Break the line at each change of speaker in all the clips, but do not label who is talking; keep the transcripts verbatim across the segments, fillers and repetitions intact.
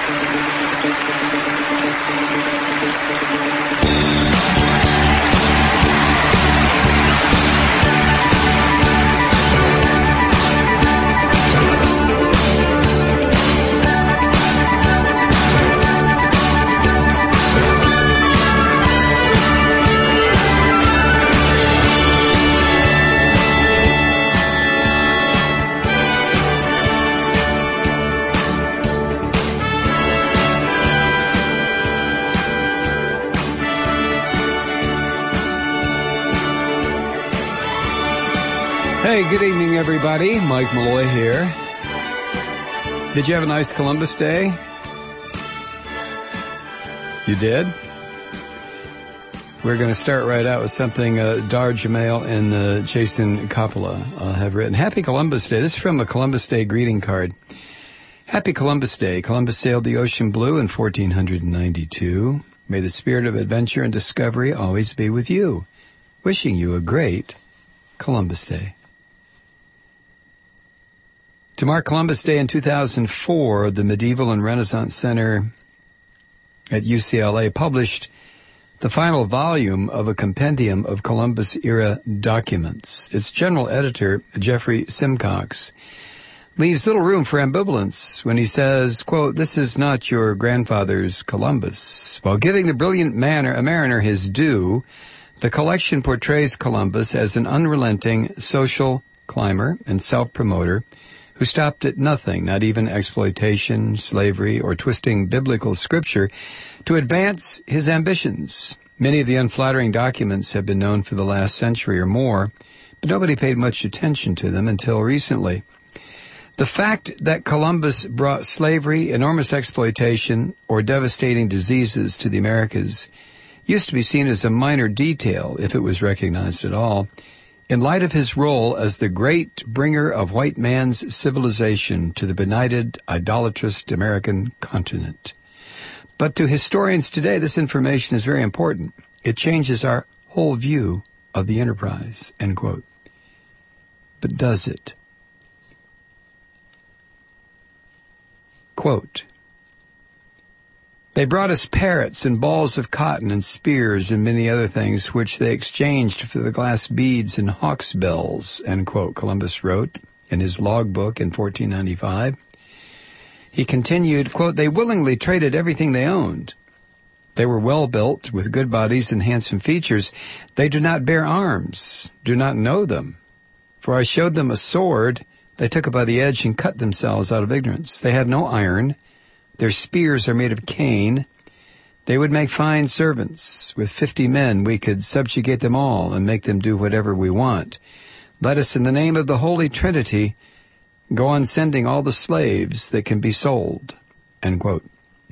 Hey, good evening, everybody. Mike Malloy here. Did you have a nice Columbus Day? You did? We're going to start right out with something uh, Dar Jamail and uh, Jason Coppola uh, have written. Happy Columbus Day. This is from a Columbus Day greeting card. Happy Columbus Day. Columbus sailed the ocean blue in fourteen ninety-two. May the spirit of adventure and discovery always be with you. Wishing you a great Columbus Day. To mark Columbus Day in two thousand four, the Medieval and Renaissance Center at U C L A published the final volume of a compendium of Columbus-era documents. Its general editor, Jeffrey Simcox, leaves little room for ambivalence when he says, quote, "This is not your grandfather's Columbus." While giving the brilliant manner, mariner his due, the collection portrays Columbus as an unrelenting social climber and self-promoter who stopped at nothing, not even exploitation, slavery, or twisting biblical scripture, to advance his ambitions. Many of the unflattering documents have been known for the last century or more, but nobody paid much attention to them until recently. The fact that Columbus brought slavery, enormous exploitation, or devastating diseases to the Americas used to be seen as a minor detail, if it was recognized at all, in light of his role as the great bringer of white man's civilization to the benighted, idolatrous American continent. But to historians today, this information is very important. It changes our whole view of the enterprise, end quote. But does it? Quote, "They brought us parrots and balls of cotton and spears and many other things which they exchanged for the glass beads and hawks' bells," end quote, Columbus wrote in his logbook in fourteen ninety-five. He continued, quote, "They willingly traded everything they owned. They were well built, with good bodies and handsome features. They do not bear arms, do not know them. For I showed them a sword, they took it by the edge and cut themselves out of ignorance. They have no iron. Their spears are made of cane. They would make fine servants. With fifty men we could subjugate them all and make them do whatever we want. Let us, in the name of the Holy Trinity, go on sending all the slaves that can be sold," end quote.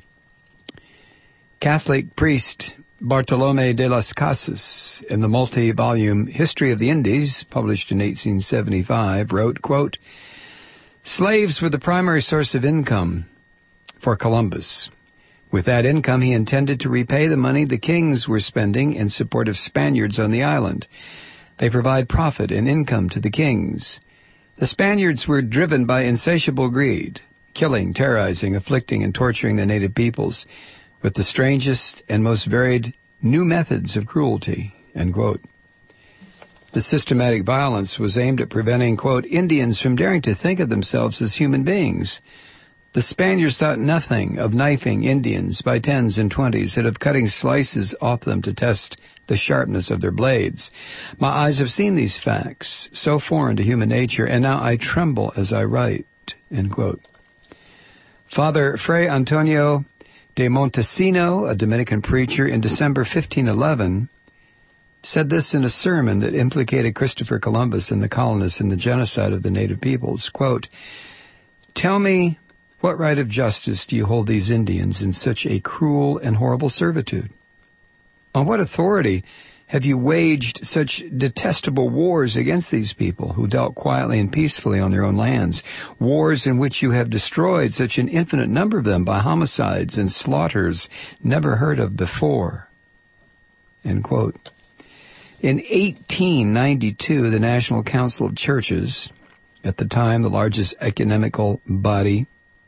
Catholic priest Bartolome de las Casas, in the multi-volume History of the Indies, published in eighteen seventy-five, wrote, quote, "Slaves were the primary source of income for Columbus. With that income, he intended to repay the money the kings were spending in support of Spaniards on the island. They provide profit and income to the kings. The Spaniards were driven by insatiable greed, killing, terrorizing, afflicting, and torturing the native peoples with the strangest and most varied new methods of cruelty," end quote. The systematic violence was aimed at preventing, quote, "Indians from daring to think of themselves as human beings. The Spaniards thought nothing of knifing Indians by tens and twenties and of cutting slices off them to test the sharpness of their blades. My eyes have seen these facts, so foreign to human nature, and now I tremble as I write," end quote. Father Fray Antonio de Montesino, a Dominican preacher, in December fifteen eleven, said this in a sermon that implicated Christopher Columbus and the colonists in the genocide of the native peoples, quote, "Tell me, what right of justice do you hold these Indians in such a cruel and horrible servitude? On what authority have you waged such detestable wars against these people who dealt quietly and peacefully on their own lands, wars in which you have destroyed such an infinite number of them by homicides and slaughters never heard of before?" End quote. In eighteen ninety-two, the National Council of Churches, at the time the largest ecumenical body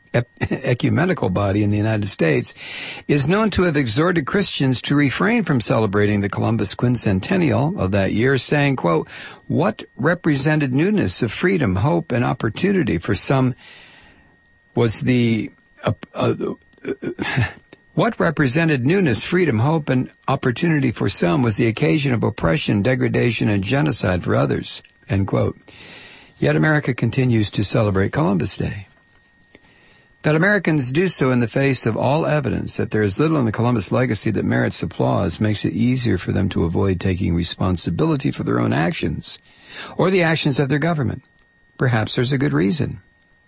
ecumenical body in the United States, is known to have exhorted Christians to refrain from celebrating the Columbus quincentennial of that year, saying, quote, "What represented newness of freedom, hope, and opportunity for some was the... Uh, uh, uh, What represented newness, freedom, hope, and opportunity for some was the occasion of oppression, degradation, and genocide for others," end quote. Yet America continues to celebrate Columbus Day. That Americans do so in the face of all evidence that there is little in the Columbus legacy that merits applause makes it easier for them to avoid taking responsibility for their own actions or the actions of their government. Perhaps there's a good reason.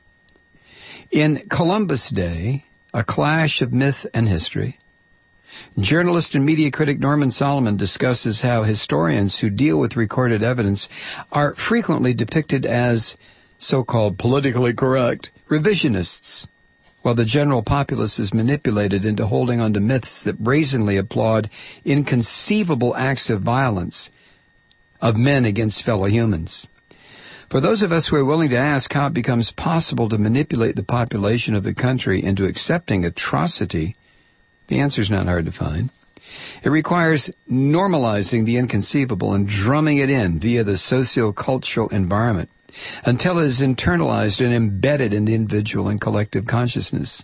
In Columbus Day, A Clash of Myth and History, journalist and media critic Norman Solomon discusses how historians who deal with recorded evidence are frequently depicted as so-called politically correct revisionists, while the general populace is manipulated into holding on to myths that brazenly applaud inconceivable acts of violence of men against fellow humans. For those of us who are willing to ask how it becomes possible to manipulate the population of the country into accepting atrocity, the answer is not hard to find. It requires normalizing the inconceivable and drumming it in via the socio-cultural environment until it is internalized and embedded in the individual and collective consciousness.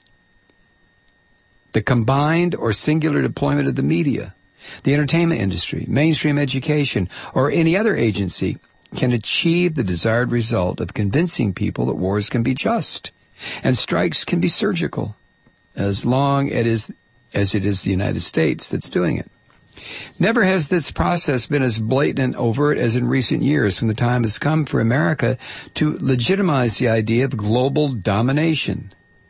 The combined or singular deployment of the media, the entertainment industry, mainstream education, or any other agency can achieve the desired result of convincing people that wars can be just and strikes can be surgical, as long as it is, as it is the United States that's doing it. Never has this process been as blatant and overt as in recent years, when the time has come for America to legitimize the idea of global domination.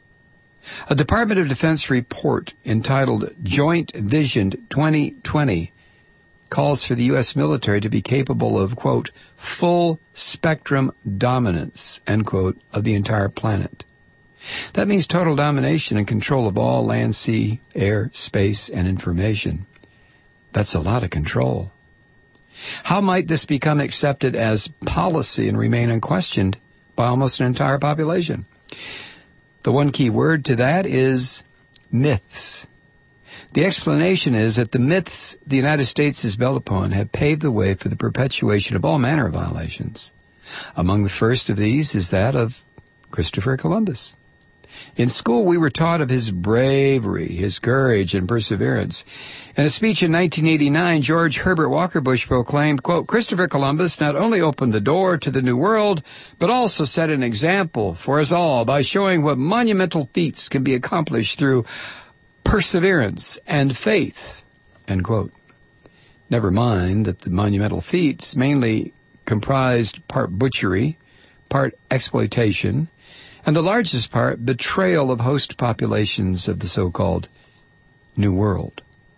A Department of Defense report entitled Joint Vision twenty twenty calls for the U S military to be capable of, quote, full spectrum dominance, end quote, of the entire planet. That means total domination and control of all land, sea, air, space, and information. That's a lot of control. How might this become accepted as policy and remain unquestioned by almost an entire population? The one key word to that is myths. The explanation is that the myths the United States is built upon have paved the way for the perpetuation of all manner of violations. Among the first of these is that of Christopher Columbus. In school, we were taught of his bravery, his courage, and perseverance. In a speech in nineteen eighty-nine, George Herbert Walker Bush proclaimed, quote, "Christopher Columbus not only opened the door to the New World, but also set an example for us all by showing what monumental feats can be accomplished through perseverance and faith," end quote. Never mind that the monumental feats mainly comprised part butchery, part exploitation, and the largest part, betrayal of host populations of the so-called New World.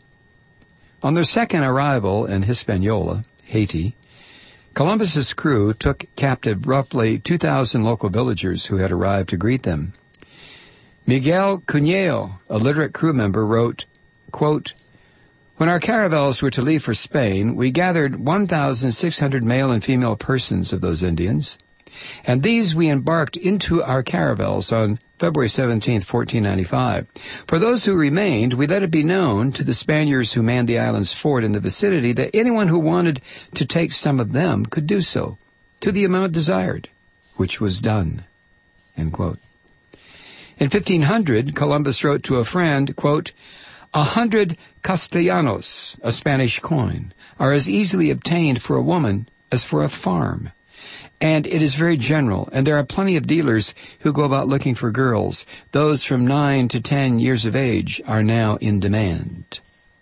On their second arrival in Hispaniola, Haiti, Columbus's crew took captive roughly two thousand local villagers who had arrived to greet them. Miguel Cuneo, a literate crew member, wrote, quote, "When our caravels were to leave for Spain, we gathered one thousand six hundred male and female persons of those Indians, and these we embarked into our caravels on February seventeenth, fourteen ninety-five. For those who remained, we let it be known to the Spaniards who manned the island's fort in the vicinity that anyone who wanted to take some of them could do so, to the amount desired, which was done," end quote. In fifteen hundred, Columbus wrote to a friend, quote, "A hundred castellanos, a Spanish coin, are as easily obtained for a woman as for a farm. And it is very general, and there are plenty of dealers who go about looking for girls. Those from nine to ten years of age are now in demand."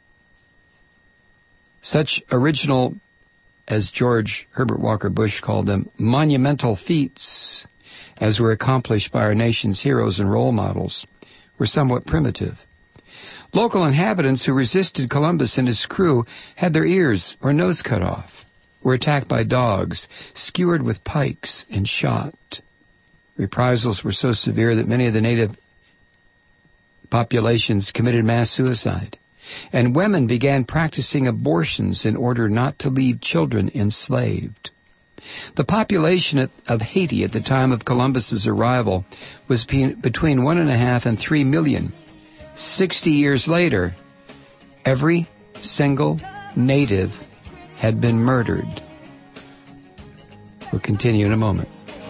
Such original, as George Herbert Walker Bush called them, monumental feats, as were accomplished by our nation's heroes and role models, were somewhat primitive. Local inhabitants who resisted Columbus and his crew had their ears or nose cut off, were attacked by dogs, skewered with pikes, and shot. Reprisals were so severe that many of the native populations committed mass suicide, and women began practicing abortions in order not to leave children enslaved. The population of Haiti at the time of Columbus's arrival was between one and a half and three million. Sixty years later, every single native had been murdered. We'll continue in a moment.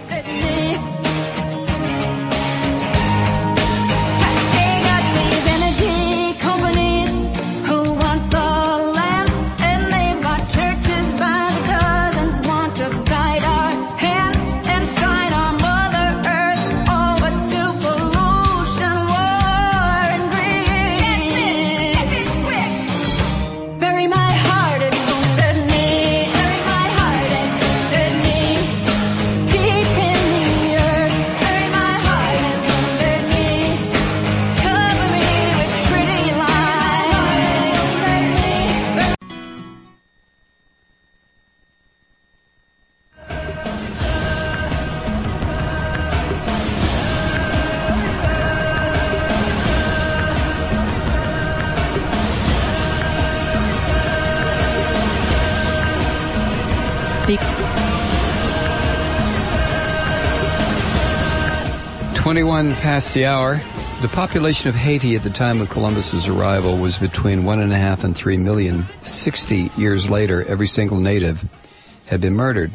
twenty-one past the hour. The population of Haiti at the time of Columbus's arrival was between one and a half and three million. Sixty years later, every single native had been murdered.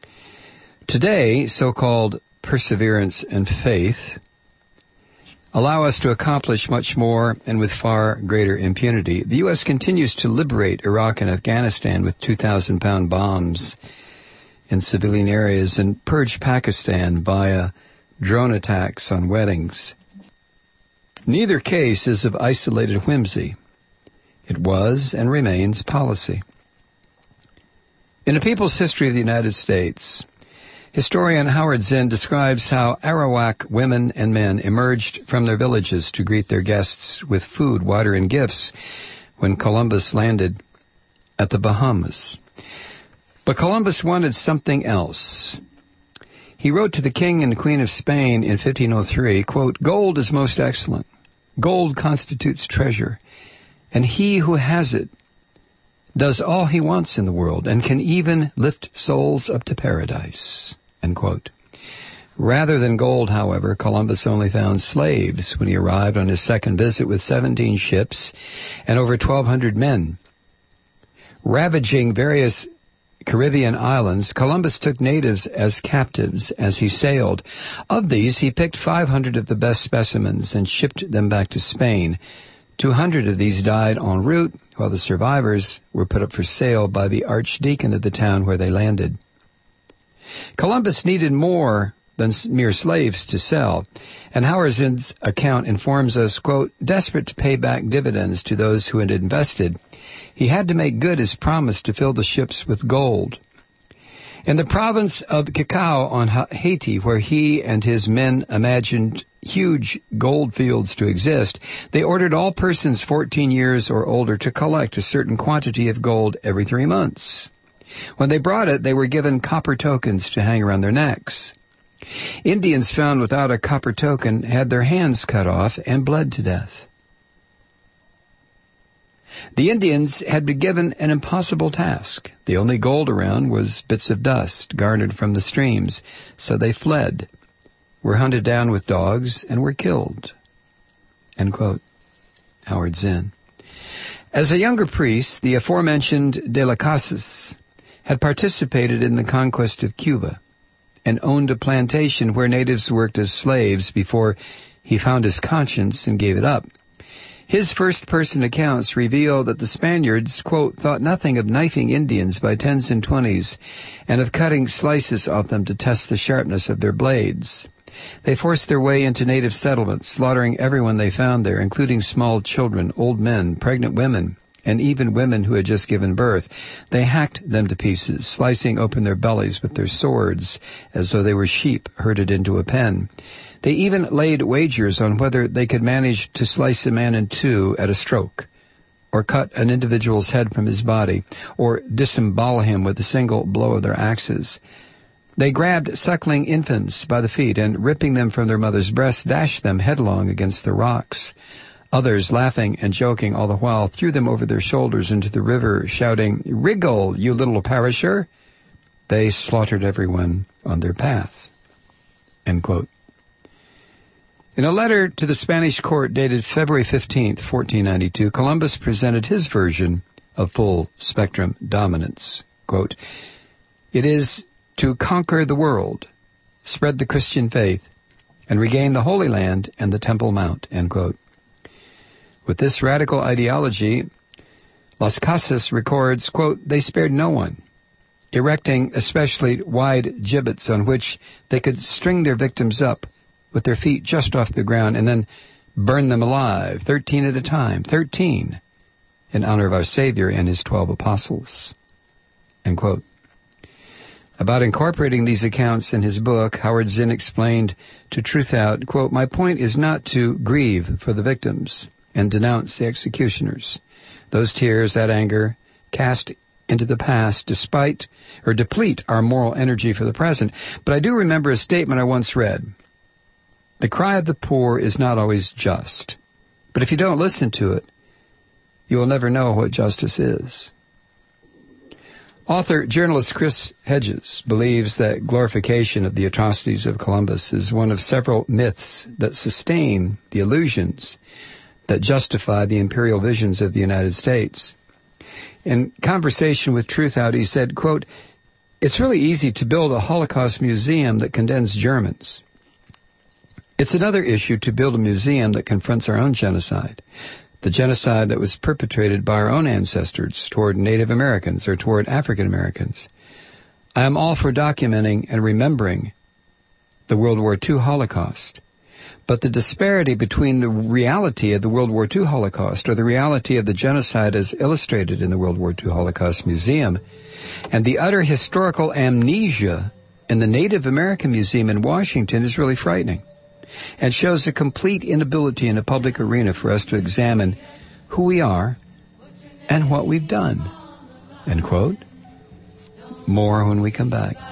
Today, so-called perseverance and faith allow us to accomplish much more and with far greater impunity. The U S continues to liberate Iraq and Afghanistan with two thousand pound bombs in civilian areas and purge Pakistan via drone attacks on weddings. Neither case is of isolated whimsy. It was and remains policy. In A People's History of the United States, historian Howard Zinn describes how Arawak women and men emerged from their villages to greet their guests with food, water, and gifts when Columbus landed at the Bahamas. But Columbus wanted something else. He wrote to the King and Queen of Spain in fifteen oh three, quote, "Gold is most excellent. Gold constitutes treasure, and he who has it does all he wants in the world and can even lift souls up to paradise," end quote. Rather than gold, however, Columbus only found slaves when he arrived on his second visit with seventeen ships and over twelve hundred men. Ravaging various Caribbean islands, Columbus took natives as captives as he sailed. Of these, he picked five hundred of the best specimens and shipped them back to Spain. two hundred of these died en route, while the survivors were put up for sale by the archdeacon of the town where they landed. Columbus needed more than mere slaves to sell, and Howard Zinn's account informs us, quote, "Desperate to pay back dividends to those who had invested, he had to make good his promise to fill the ships with gold. In the province of Cacao on Haiti, where he and his men imagined huge gold fields to exist, they ordered all persons fourteen years or older to collect a certain quantity of gold every three months. When they brought it, they were given copper tokens to hang around their necks. Indians found without a copper token had their hands cut off and bled to death. The Indians had been given an impossible task. The only gold around was bits of dust garnered from the streams, so they fled, were hunted down with dogs, and were killed." End quote. Howard Zinn. As a younger priest, the aforementioned De Las Casas had participated in the conquest of Cuba and owned a plantation where natives worked as slaves before he found his conscience and gave it up. His first-person accounts reveal that the Spaniards, quote, "thought nothing of knifing Indians by tens and twenties and of cutting slices off them to test the sharpness of their blades. They forced their way into native settlements, slaughtering everyone they found there, including small children, old men, pregnant women, and even women who had just given birth. They hacked them to pieces, slicing open their bellies with their swords as though they were sheep herded into a pen. They even laid wagers on whether they could manage to slice a man in two at a stroke, or cut an individual's head from his body, or disembowel him with a single blow of their axes. They grabbed suckling infants by the feet and, ripping them from their mother's breasts, dashed them headlong against the rocks. Others, laughing and joking all the while, threw them over their shoulders into the river, shouting, 'Wriggle, you little perisher!' They slaughtered everyone on their path." End quote. In a letter to the Spanish court dated February fifteenth, fourteen ninety-two, Columbus presented his version of full-spectrum dominance. Quote, "It is to conquer the world, spread the Christian faith, and regain the Holy Land and the Temple Mount." End quote. With this radical ideology, Las Casas records, quote, "They spared no one, erecting especially wide gibbets on which they could string their victims up with their feet just off the ground and then burn them alive, thirteen at a time, thirteen, in honor of our Savior and his twelve apostles." End quote. About incorporating these accounts in his book, Howard Zinn explained to Truthout, quote, "My point is not to grieve for the victims and denounce the executioners. Those tears, that anger, cast into the past despite or deplete our moral energy for the present. But I do remember a statement I once read. The cry of the poor is not always just. But if you don't listen to it, you will never know what justice is." Author, journalist Chris Hedges believes that glorification of the atrocities of Columbus is one of several myths that sustain the illusions that justify the imperial visions of the United States. In conversation with Truthout, he said, quote, "It's really easy to build a Holocaust museum that condemns Germans. It's another issue to build a museum that confronts our own genocide, the genocide that was perpetrated by our own ancestors toward Native Americans or toward African Americans. I am all for documenting and remembering the World War Two Holocaust. But the disparity between the reality of the World War Two Holocaust or the reality of the genocide as illustrated in the World War Two Holocaust Museum and the utter historical amnesia in the Native American Museum in Washington is really frightening and shows a complete inability in a public arena for us to examine who we are and what we've done." End quote. More when we come back.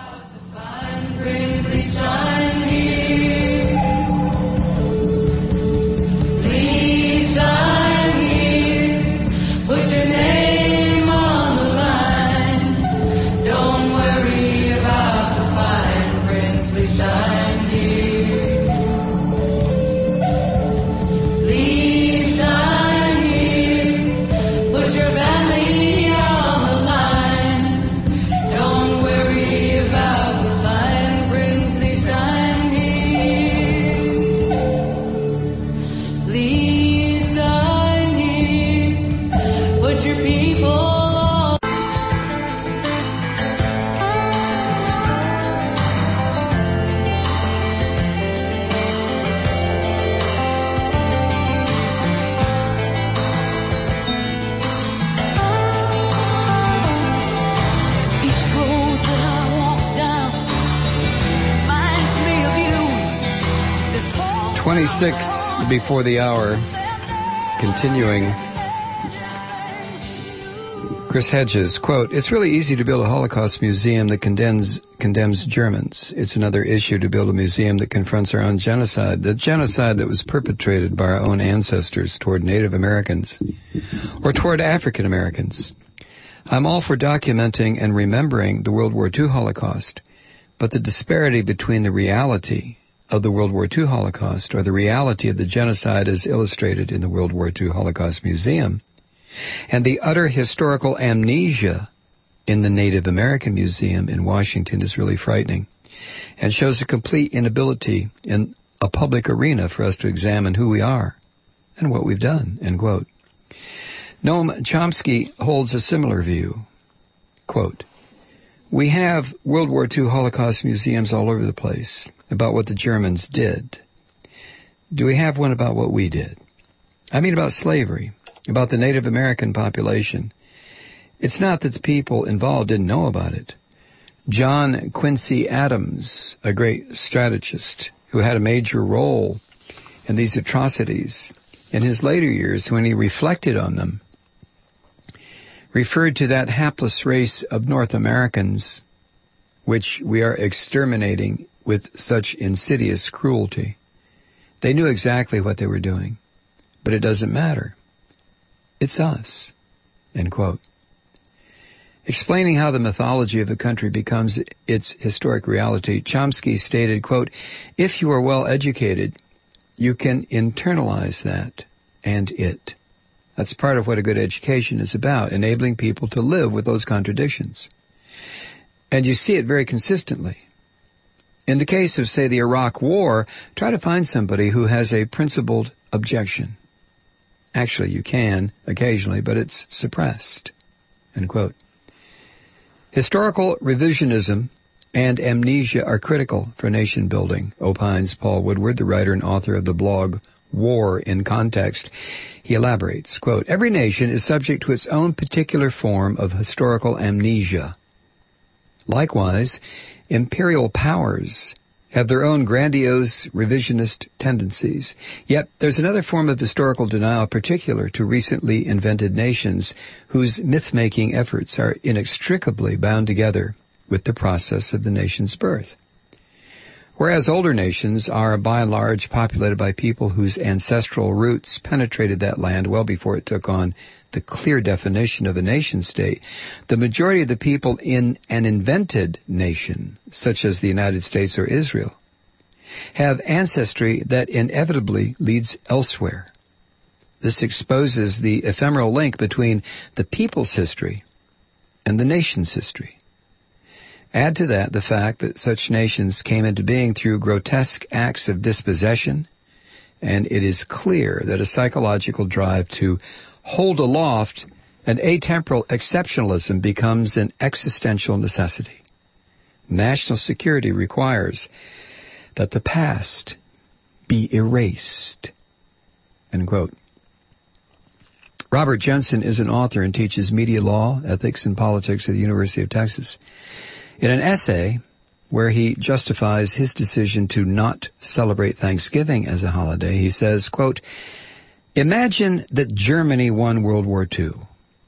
twenty-six before the hour, continuing. Chris Hedges, quote, "It's really easy to build a Holocaust museum that condemns, condemns Germans. It's another issue to build a museum that confronts our own genocide, the genocide that was perpetrated by our own ancestors toward Native Americans or toward African Americans. I'm all for documenting and remembering the World War Two Holocaust, but the disparity between the reality of the World War Two Holocaust or the reality of the genocide as illustrated in the World War Two Holocaust Museum and the utter historical amnesia in the Native American Museum in Washington is really frightening and shows a complete inability in a public arena for us to examine who we are and what we've done." End quote. Noam Chomsky holds a similar view. Quote, "We have World War Two Holocaust museums all over the place about what the Germans did. Do we have one about what we did? I mean about slavery, about the Native American population. It's not that the people involved didn't know about it. John Quincy Adams, a great strategist who had a major role in these atrocities, in his later years when he reflected on them, referred to that hapless race of North Americans which we are exterminating with such insidious cruelty. They knew exactly what they were doing, but it doesn't matter. It's us." End quote. Explaining how the mythology of a country becomes its historic reality, Chomsky stated, quote, "If you are well educated, you can internalize that and it." That's part of what a good education is about, enabling people to live with those contradictions. And you see it very consistently. In the case of, say, the Iraq War, try to find somebody who has a principled objection. Actually, you can, occasionally, but it's suppressed. End quote. Historical revisionism and amnesia are critical for nation building, opines Paul Woodward, the writer and author of the blog War in Context. He elaborates, quote, "Every nation is subject to its own particular form of historical amnesia. Likewise, imperial powers have their own grandiose revisionist tendencies. Yet there's another form of historical denial particular to recently invented nations whose myth-making efforts are inextricably bound together with the process of the nation's birth. Whereas older nations are by and large populated by people whose ancestral roots penetrated that land well before it took on the clear definition of a nation-state, the majority of the people in an invented nation, such as the United States or Israel, have ancestry that inevitably leads elsewhere. This exposes the ephemeral link between the people's history and the nation's history. Add to that the fact that such nations came into being through grotesque acts of dispossession, and it is clear that a psychological drive to hold aloft an atemporal exceptionalism becomes an existential necessity. National security requires that the past be erased." End quote. Robert Jensen is an author and teaches media law, ethics, and politics at the University of Texas. In an essay where he justifies his decision to not celebrate Thanksgiving as a holiday, he says, quote, "Imagine that Germany won World War Two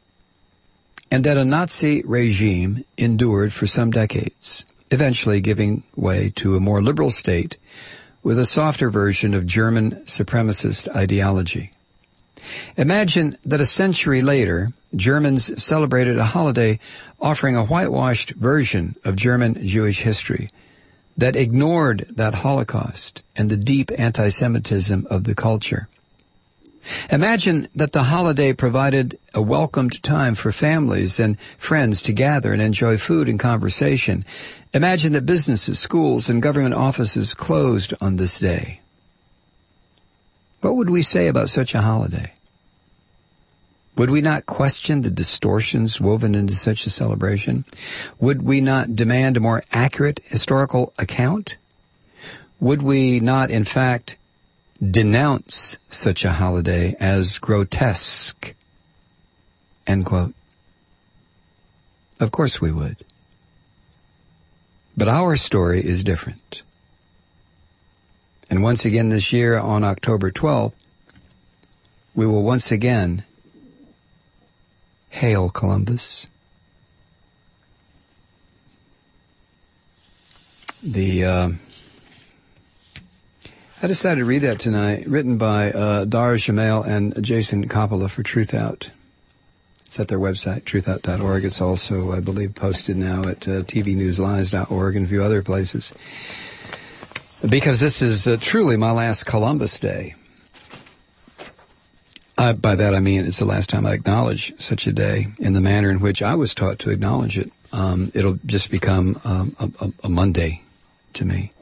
and that a Nazi regime endured for some decades, eventually giving way to a more liberal state with a softer version of German supremacist ideology. Imagine that a century later, Germans celebrated a holiday offering a whitewashed version of German Jewish history that ignored that Holocaust and the deep anti-Semitism of the culture. Imagine that the holiday provided a welcomed time for families and friends to gather and enjoy food and conversation. Imagine that businesses, schools, and government offices closed on this day. What would we say about such a holiday? Would we not question the distortions woven into such a celebration? Would we not demand a more accurate historical account? Would we not, in fact, denounce such a holiday as grotesque?" End quote. Of course we would. But our story is different. And once again this year, on October twelfth, we will once again hail Columbus. The uh, I decided to read that tonight, written by uh, Dara Jamail and Jason Coppola for Truth Out. It's at their website, truth out dot org. It's also, I believe, posted now at uh, t v news lies dot org and a few other places. Because this is uh, truly my last Columbus Day. Uh, by that I mean it's the last time I acknowledge such a day in the manner in which I was taught to acknowledge it. Um, it'll just become um, a, a, a Monday to me.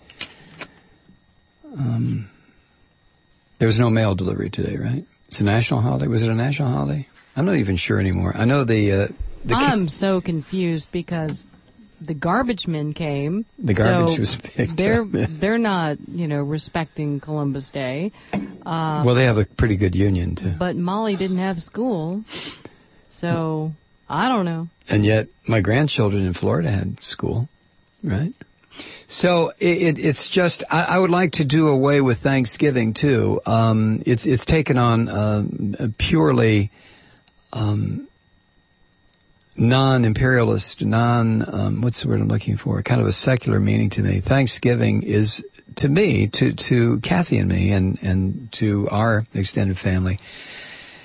Um, there was no mail delivery today, right? It's a national holiday. Was it a national holiday? I'm not even sure anymore. I know the... Uh, the
I'm ki- so confused because the garbage men came.
The garbage
so
was picked
they're,
up. Yeah.
They're not, you know, respecting Columbus Day. Uh,
well, they have a pretty good union, too.
But Molly didn't have school, so I don't know.
And yet my grandchildren in Florida had school, right? So it, it, it's just, I, I would like to do away with Thanksgiving, too. Um, it's, it's taken on um, a purely... Um, non-imperialist, non, um, what's the word I'm looking for? Kind of a secular meaning to me. Thanksgiving is, to me, to, to Kathy and me and, and to our extended family,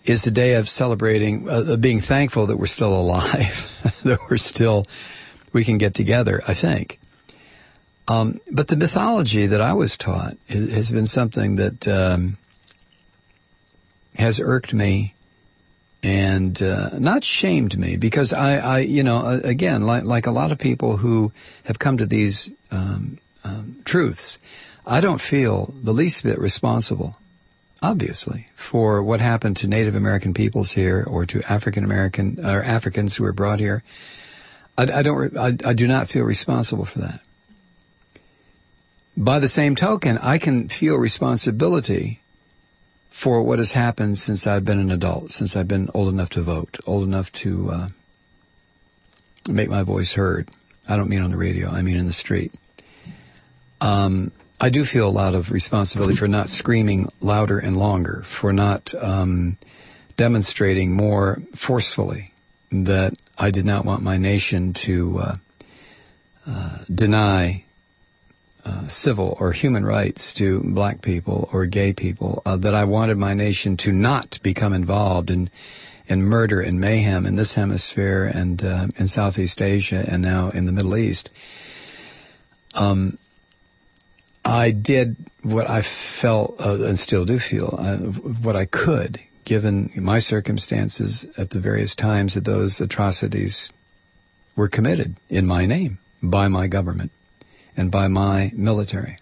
is the day of celebrating, uh, being thankful that we're still alive, that we're still, we can get together, I think. Um, but the mythology that I was taught has, has been something that um, has irked me and uh, not shamed me, because I, I you know, again, like, like a lot of people who have come to these um, um, truths, I don't feel the least bit responsible, obviously, for what happened to Native American peoples here or to African American or Africans who were brought here. I, I don't. I, I do not feel responsible for that. By the same token, I can feel responsibility for what has happened since I've been an adult, since I've been old enough to vote, old enough to uh, make my voice heard. I don't mean on the radio. I mean in the street. Um, I do feel a lot of responsibility for not screaming louder and longer, for not um, demonstrating more forcefully that I did not want my nation to uh, uh, deny Uh, civil or human rights to black people or gay people, uh, that I wanted my nation to not become involved in in murder and mayhem in this hemisphere and uh, in Southeast Asia and now in the Middle East. Um, I did what I felt uh, and still do feel, uh, what I could, given my circumstances at the various times that those atrocities were committed in my name by my government and by my military.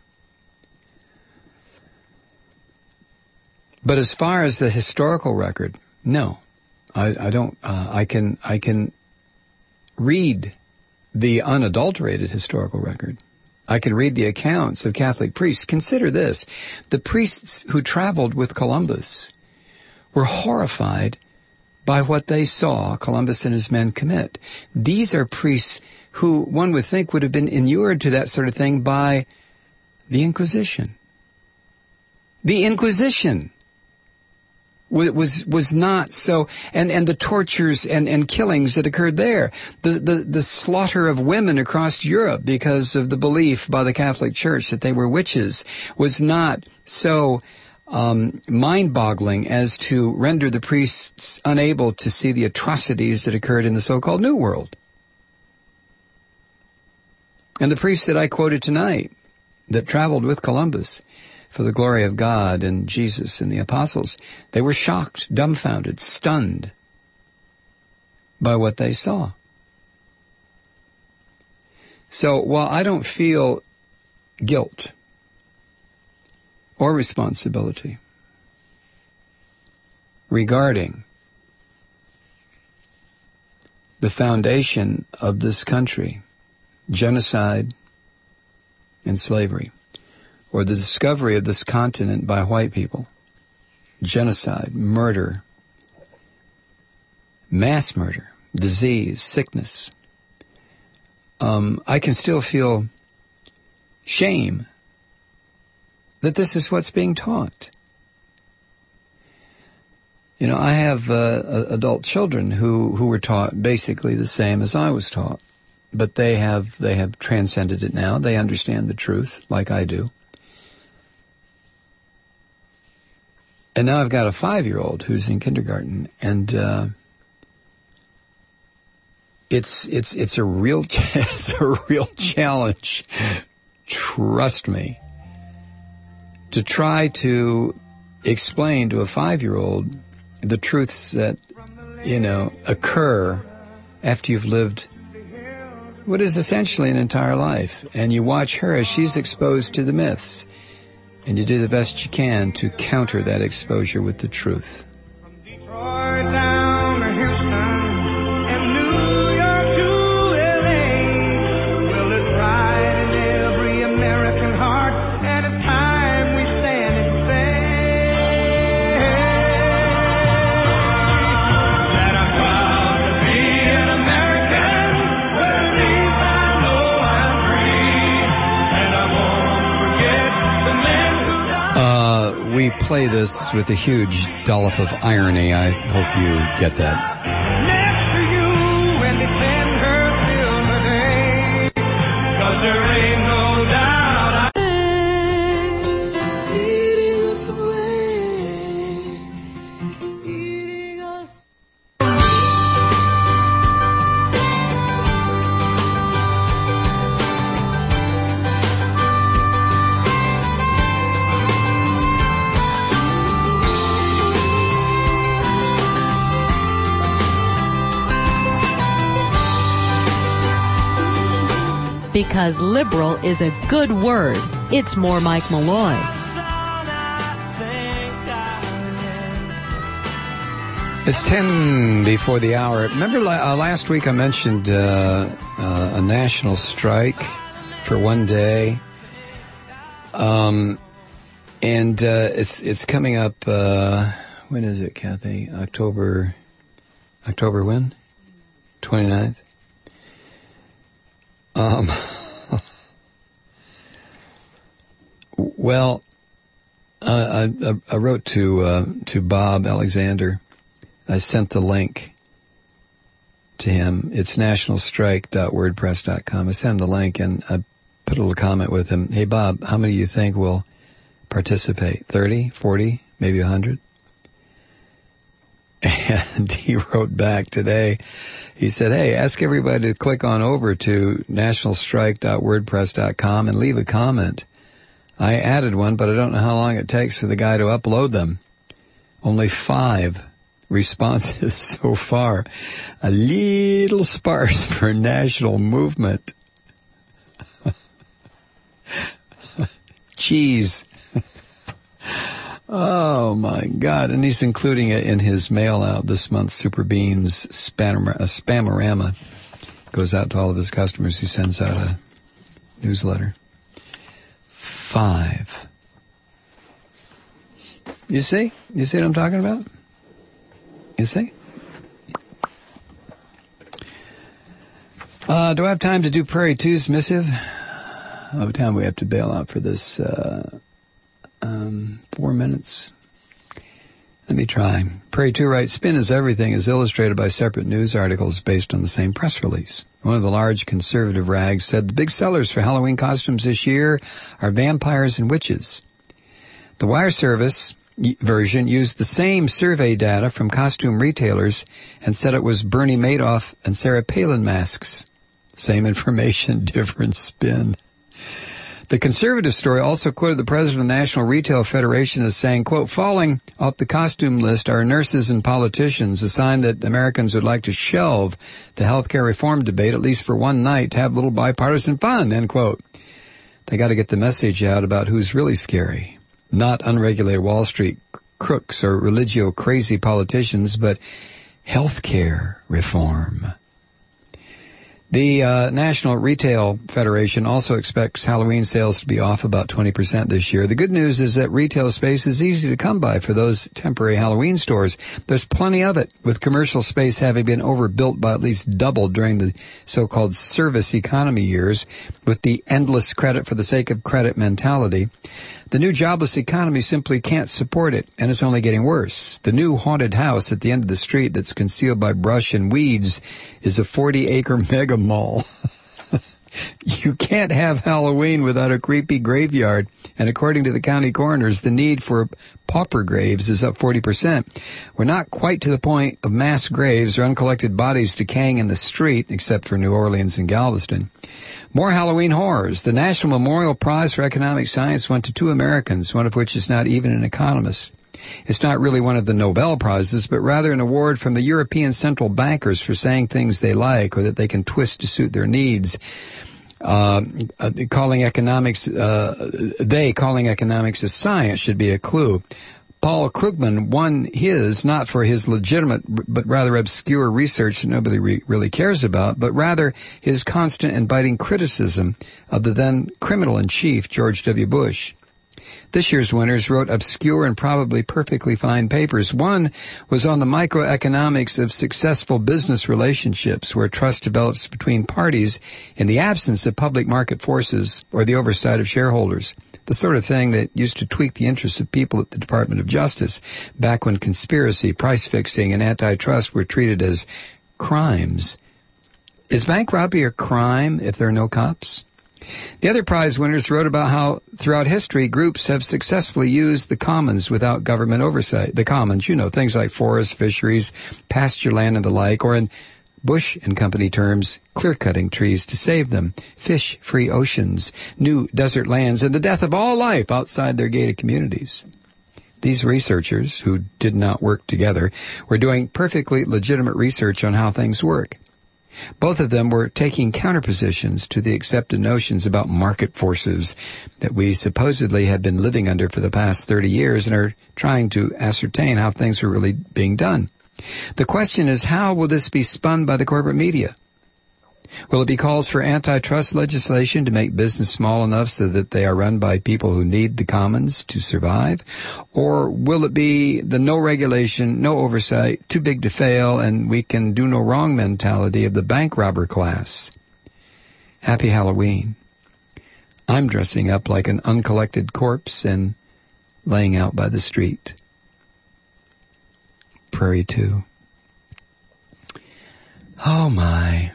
But as far as the historical record, no, I, I don't. Uh, I can I can read the unadulterated historical record. I can read the accounts of Catholic priests. Consider this: the priests who traveled with Columbus were horrified by what they saw Columbus and his men commit. These are priests who one would think would have been inured to that sort of thing by the Inquisition. The Inquisition was was not so, and, and the tortures and, and killings that occurred there, the, the the slaughter of women across Europe because of the belief by the Catholic Church that they were witches was not so um, mind-boggling as to render the priests unable to see the atrocities that occurred in the so-called New World. And the priests that I quoted tonight that traveled with Columbus for the glory of God and Jesus and the apostles, they were shocked, dumbfounded, stunned by what they saw. So while I don't feel guilt or responsibility regarding the foundation of this country, genocide and slavery, or the discovery of this continent by white people, genocide, murder, mass murder, disease, sickness, um, I can still feel shame that this is what's being taught. You know, I have uh, adult children who, who were taught basically the same as I was taught. But they have they have transcended it now. They understand the truth, like I do. And now I've got a five-year-old who's in kindergarten, and uh, it's it's it's a real it's a real challenge. Trust me. To try to explain to a five-year-old the truths that, you know, occur after you've lived what is essentially an entire life, and you watch her as she's exposed to the myths, and you do the best you can to counter that exposure with the truth.
From Detroit down to Houston and New York to L A, well, there's pride in every American heart, and it's time we stand and say that I'm proud to be an American.
Uh, we play this with a huge dollop of irony. I hope you get that.
Next to you and defend her till the day, 'cause there ain't no doubt I... Eating us away, eating
Because liberal is a good word. It's more Mike Malloy.
It's ten before the hour. Remember uh, last week I mentioned uh, uh, a national strike for one day, um, and uh, it's it's coming up. Uh, when is it, Kathy? October. October when? twenty-ninth. Um. well, uh, I I wrote to uh, to Bob Alexander. I sent the link to him. It's national strike dot wordpress dot com. I sent him the link, and I put a little comment with him. Hey, Bob, how many do you think will participate? thirty, forty, maybe one hundred? And he wrote back today. He said, hey, ask everybody to click on over to national strike dot wordpress dot com and leave a comment. I added one, but I don't know how long it takes for the guy to upload them. Only five responses so far. A little sparse for national movement. Jeez. Oh my God. And he's including it in his mail out this month. Super Beans spam- a Spamorama goes out to all of his customers. He sends out a newsletter. Five. You see? You see what I'm talking about? You see? Uh, do I have time to do Prairie two's missive? How much time we have to bail out for this? Uh, um, four minutes. Let me try. Prairie two writes, Spin is Everything is illustrated by separate news articles based on the same press release. One of the large conservative rags said the big sellers for Halloween costumes this year are vampires and witches. The Wire Service version used the same survey data from costume retailers and said it was Bernie Madoff and Sarah Palin masks. Same information, different spin. The conservative story also quoted the president of the National Retail Federation as saying, quote, falling off the costume list are nurses and politicians, a sign that Americans would like to shelve the health care reform debate, at least for one night, to have a little bipartisan fun, end quote. They got to get the message out about who's really scary. Not unregulated Wall Street crooks or religio-crazy politicians, but health care reform. The uh, National Retail Federation also expects Halloween sales to be off about twenty percent this year. The good news is that retail space is easy to come by for those temporary Halloween stores. There's plenty of it, with commercial space having been overbuilt by at least double during the so-called service economy years, with the endless credit for the sake of credit mentality. The new jobless economy simply can't support it, and it's only getting worse. The new haunted house at the end of the street that's concealed by brush and weeds is a forty-acre mega mall. You can't have Halloween without a creepy graveyard, and according to the county coroners, the need for pauper graves is up forty percent. We're not quite to the point of mass graves or uncollected bodies decaying in the street, except for New Orleans and Galveston. More Halloween horrors. The National Memorial Prize for Economic Science went to two Americans, one of which is not even an economist. It's not really one of the Nobel Prizes, but rather an award from the European central bankers for saying things they like or that they can twist to suit their needs. Uh, uh, calling economics, uh, they calling economics a science should be a clue. Paul Krugman won his not for his legitimate but rather obscure research that nobody re- really cares about, but rather his constant and biting criticism of the then criminal-in-chief, George W. Bush. This year's winners wrote obscure and probably perfectly fine papers. One was on the microeconomics of successful business relationships, where trust develops between parties in the absence of public market forces or the oversight of shareholders. The sort of thing that used to tweak the interests of people at the Department of Justice back when conspiracy, price fixing, and antitrust were treated as crimes. Is bank robbery a crime if there are no cops? The other prize winners wrote about how throughout history groups have successfully used the commons without government oversight. The commons, you know, things like forests, fisheries, pasture land, and the like, or in Bush and Company terms, clear-cutting trees to save them, fish-free oceans, new desert lands, and the death of all life outside their gated communities. These researchers, who did not work together, were doing perfectly legitimate research on how things work. Both of them were taking counterpositions to the accepted notions about market forces that we supposedly have been living under for the past thirty years and are trying to ascertain how things are really being done. The question is, how will this be spun by the corporate media? Will it be calls for antitrust legislation to make business small enough so that they are run by people who need the commons to survive? Or will it be the no regulation, no oversight, too big to fail, and we can do no wrong mentality of the bank robber class? Happy Halloween. I'm dressing up like an uncollected corpse and laying out by the street. Prairie two. Oh my.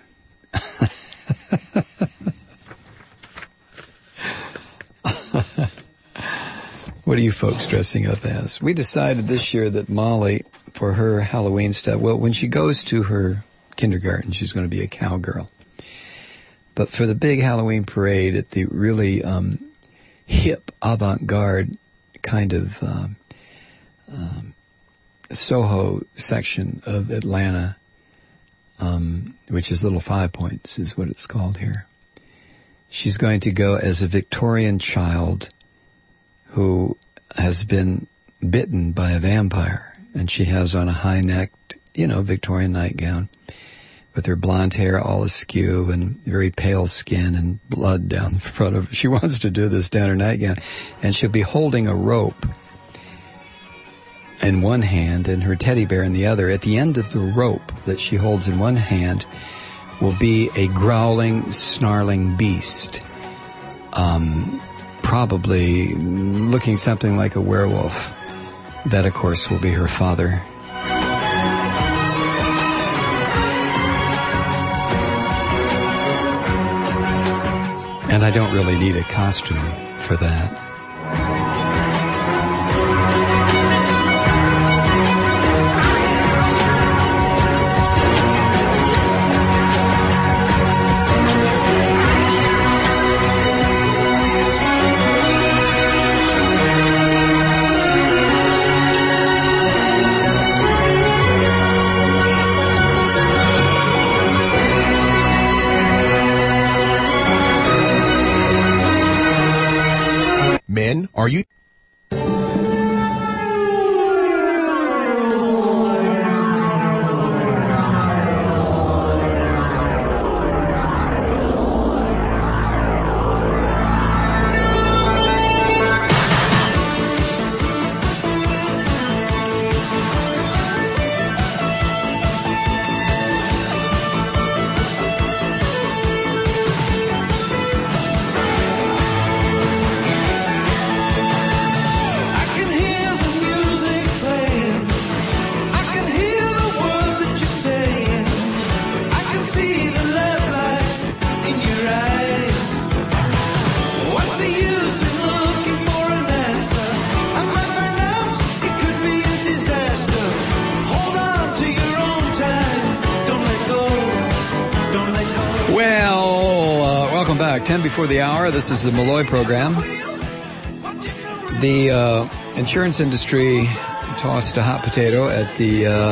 What are you folks dressing up as? We decided this year that Molly, for her Halloween stuff, well, when she goes to her kindergarten, she's going to be a cowgirl. But for the big Halloween parade at the really um, hip, avant-garde kind of um, um, Soho section of Atlanta, Um, which is Little Five Points, is what it's called here. She's going to go as a Victorian child who has been bitten by a vampire, and she has on a high-necked, you know, Victorian nightgown with her blonde hair all askew and very pale skin and blood down the front of her. She wants to do this down her nightgown, and she'll be holding a rope in one hand and her teddy bear in the other. At the end of the rope that she holds in one hand will be a growling, snarling beast, um, probably looking something like a werewolf. That, of course, will be her father. And I don't really need a costume for that.
Men, are you...
ten before the hour. This is the Malloy program. The uh, insurance industry tossed a hot potato at the uh,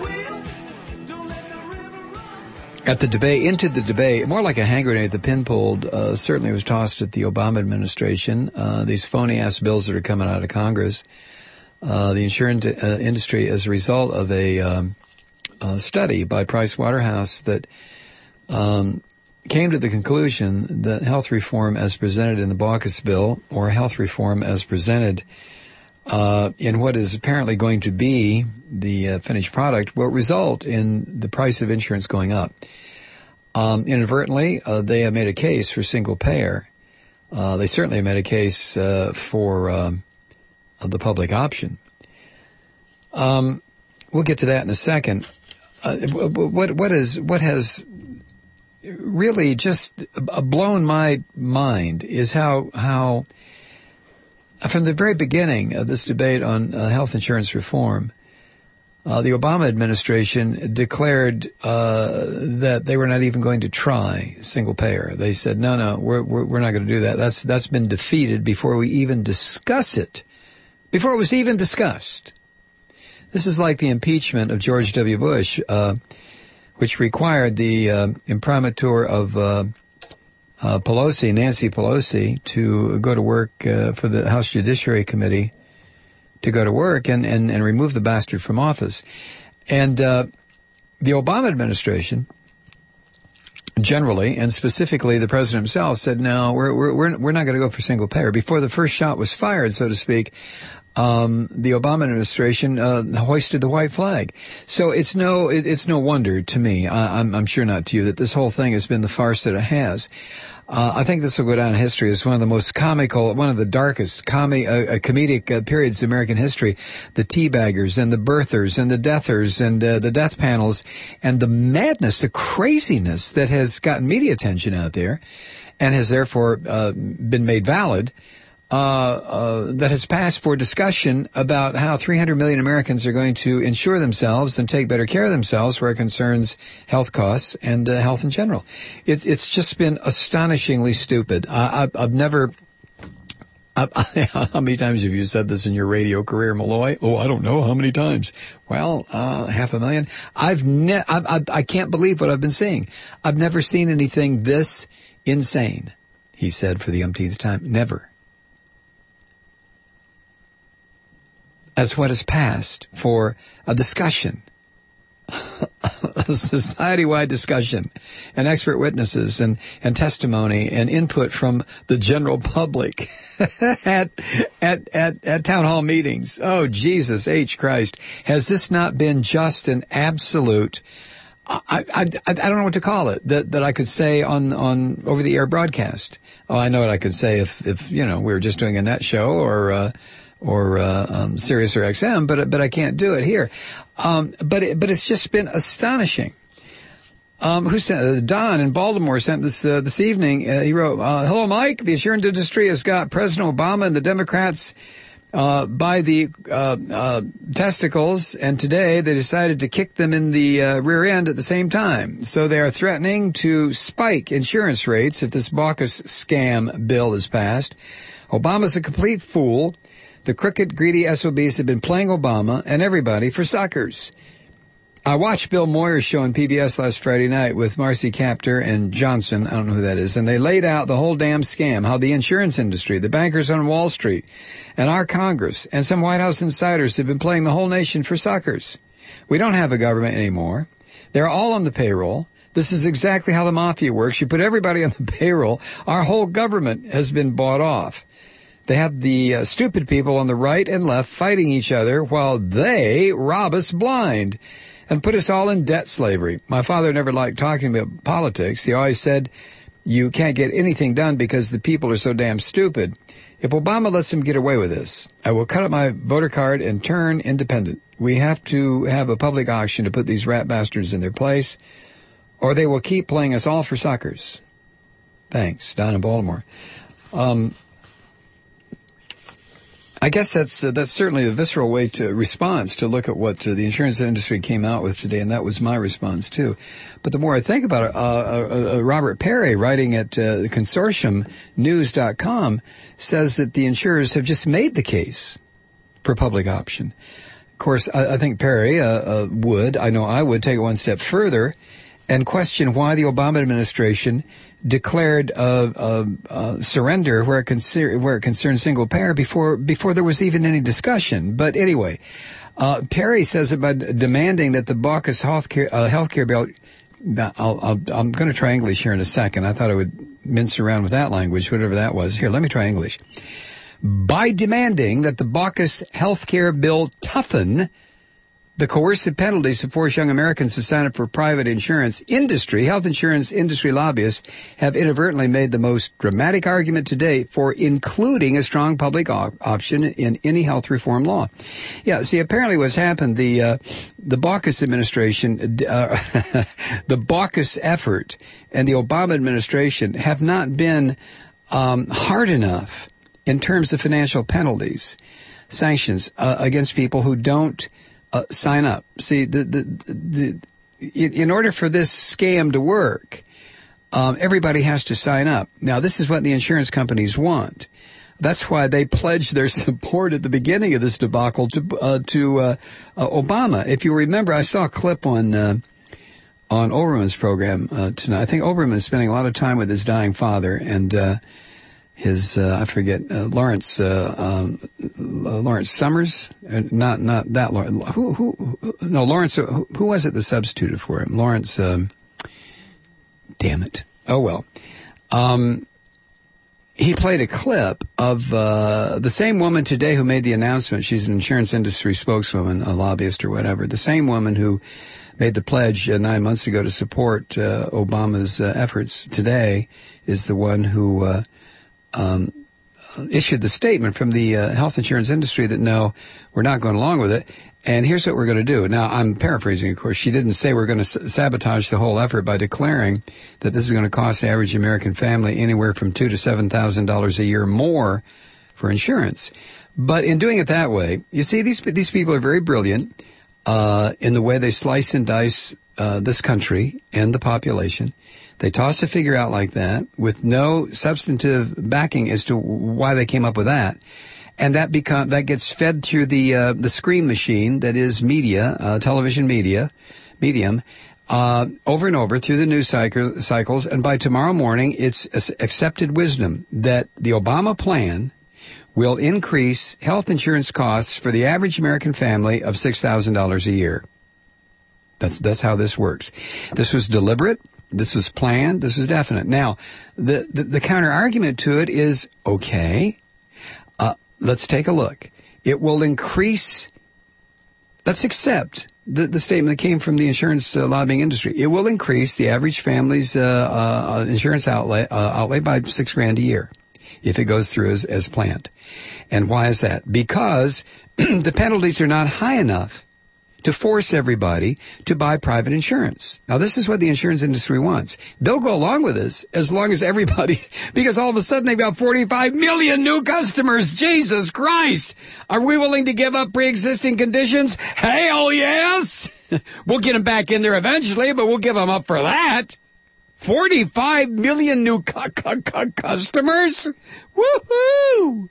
at the debate, into the debate, more like a hand grenade. The pin pulled uh, certainly was tossed at the Obama administration. Uh, these phony-ass bills that are coming out of Congress. Uh, the insurance uh, industry, as a result of a, um, a study by Price Waterhouse that um, came to the conclusion that health reform as presented in the Baucus bill, or health reform as presented uh, in what is apparently going to be the uh, finished product, will result in the price of insurance going up. Um, inadvertently, uh, they have made a case for single payer. Uh, they certainly have made a case uh, for um, the public option. Um, we'll get to that in a second. Uh, what what is what has really just blown my mind is how, how from the very beginning of this debate on uh, health insurance reform, uh, the Obama administration declared uh, that they were not even going to try single payer. They said, no, no, we're, we're, we're not going to do that. That's, that's been defeated before we even discuss it, before it was even discussed. This is like the impeachment of George W. Bush. Uh, which required the uh, imprimatur of uh, uh, Pelosi, Nancy Pelosi, to go to work uh, for the House Judiciary Committee, to go to work and, and, and remove the bastard from office. And uh, the Obama administration, generally, and specifically the president himself, said, no, we're we're we're, we're not going to go for single payer. Before the first shot was fired, so to speak, um, the Obama administration uh, hoisted the white flag. So it's no it, it's no wonder to me, I, I'm, I'm sure not to you, that this whole thing has been the farce that it has. Uh, I think this will go down in history as one of the most comical, one of the darkest comi- uh, uh, comedic uh, periods of American history. The teabaggers and the birthers and the deathers and uh, the death panels and the madness, the craziness that has gotten media attention out there and has therefore uh, been made valid. Uh, uh, that has passed for discussion about how three hundred million Americans are going to insure themselves and take better care of themselves where it concerns health costs and uh, health in general. It, it's just been astonishingly stupid. I, I've, I've never... I, I, how many times have you said this in your radio career, Malloy? Oh, I don't know. How many times? Well, uh, half a million. I've ne- I, I, I can't believe what I've been seeing. I've never seen anything this insane, he said for the umpteenth time. Never. As what has passed for a discussion, a society-wide discussion, and expert witnesses and, and testimony and input from the general public at, at, at, at town hall meetings. Oh, Jesus H. Christ. Has this not been just an absolute, I, I, I, I don't know what to call it, that, that I could say on, on over-the-air broadcast. Oh, I know what I could say if, if, you know, we were just doing a net show or, uh, or uh, um, Sirius or X M, but but I can't do it here. Um, but it, but it's just been astonishing. Um, who sent? Uh, Don in Baltimore sent this uh, this evening. Uh, he wrote, uh, "Hello, Mike. The insurance industry has got President Obama and the Democrats uh, by the uh, uh, testicles, and today they decided to kick them in the uh, rear end at the same time. So they are threatening to spike insurance rates if this Baucus scam bill is passed. Obama's a complete fool. The crooked, greedy S O Bs have been playing Obama and everybody for suckers." I watched Bill Moyer's show on P B S last Friday night with Marcy Kaptur and Johnson. I don't know who that is. And they laid out the whole damn scam, how the insurance industry, the bankers on Wall Street, and our Congress, and some White House insiders have been playing the whole nation for suckers. We don't have a government anymore. They're all on the payroll. This is exactly how the mafia works. You put everybody on the payroll. Our whole government has been bought off. They have the uh, stupid people on the right and left fighting each other while they rob us blind and put us all in debt slavery. My father never liked talking about politics. He always said, you can't get anything done because the people are so damn stupid. If Obama lets him get away with this, I will cut up my voter card and turn independent. We have to have a public auction to put these rat bastards in their place, or they will keep playing us all for suckers. Thanks, Don in Baltimore. Um... I guess that's uh, that's certainly a visceral way to response to look at what uh, the insurance industry came out with today, and that was my response too. But the more I think about it, uh, uh, uh, Robert Perry, writing at uh, consortium news dot com, says that the insurers have just made the case for public option. Of course, I, I think Perry uh, uh, would, I know I would, take it one step further and question why the Obama administration declared uh, uh, uh, surrender where it, concer- where it concerned single payer before before there was even any discussion. But anyway, uh, Perry says about demanding that the Baucus healthcare uh, healthcare bill. I'll, I'll, I'm going to try English here in a second. I thought I would mince around with that language, whatever that was. Here, let me try English. By demanding that the Baucus healthcare bill toughen the coercive penalties to force young Americans to sign up for private insurance industry, health insurance industry lobbyists have inadvertently made the most dramatic argument to date for including a strong public op- option in any health reform law. Yeah, see, apparently what's happened, the, uh, the Baucus administration, uh, the Baucus effort and the Obama administration have not been, um, hard enough in terms of financial penalties, sanctions, uh, against people who don't Uh, sign up. See, the, the, the, in, in order for this scam to work, um, everybody has to sign up. Now, this is what the insurance companies want. That's why they pledged their support at the beginning of this debacle to, uh, to, uh, uh, Obama. If you remember, I saw a clip on, uh, on Oberman's program uh, tonight. I think Oberman is spending a lot of time with his dying father and uh, his, uh, I forget, uh, Lawrence uh, um, Lawrence Summers? Uh, not not that Lawrence. Who, who, who, no, Lawrence, who, who was it that substituted for him? Lawrence, um, damn it. Oh, well. Um, he played a clip of uh, the same woman today who made the announcement. She's an insurance industry spokeswoman, a lobbyist or whatever. The same woman who made the pledge uh, nine months ago to support uh, Obama's uh, efforts today is the one who uh, um, issued the statement from the uh, health insurance industry that, no, we're not going along with it. And here's what we're going to do. Now, I'm paraphrasing, of course. She didn't say we're going to s- sabotage the whole effort by declaring that this is going to cost the average American family anywhere from two to seven thousand dollars a year more for insurance. But in doing it that way, you see, these these people are very brilliant uh, in the way they slice and dice uh, this country and the population. They toss a figure out like that with no substantive backing as to why they came up with that. And that become, that gets fed through the, uh, the screen machine that is media, uh, television media, medium, uh, over and over through the news cycle, cycles. And by tomorrow morning, it's accepted wisdom that the Obama plan will increase health insurance costs for the average American family of six thousand dollars a year. That's, that's how this works. This was deliberate. This was planned. This was definite. Now, the, the, the counter argument to it is, okay, let's take a look. It will increase, let's accept the, the statement that came from the insurance uh, lobbying industry. It will increase the average family's uh, uh, insurance outlay, uh, outlay by six grand a year if it goes through as, as planned. And why is that? Because the penalties are not high enough to force everybody to buy private insurance. Now, this is what the insurance industry wants. They'll go along with this as long as everybody, because all of a sudden they've got forty-five million new customers. Jesus Christ! Are we willing to give up pre-existing conditions? Hell yes! We'll get them back in there eventually, but we'll give them up for that. forty-five million new cu- cu- cu- customers? Woohoo!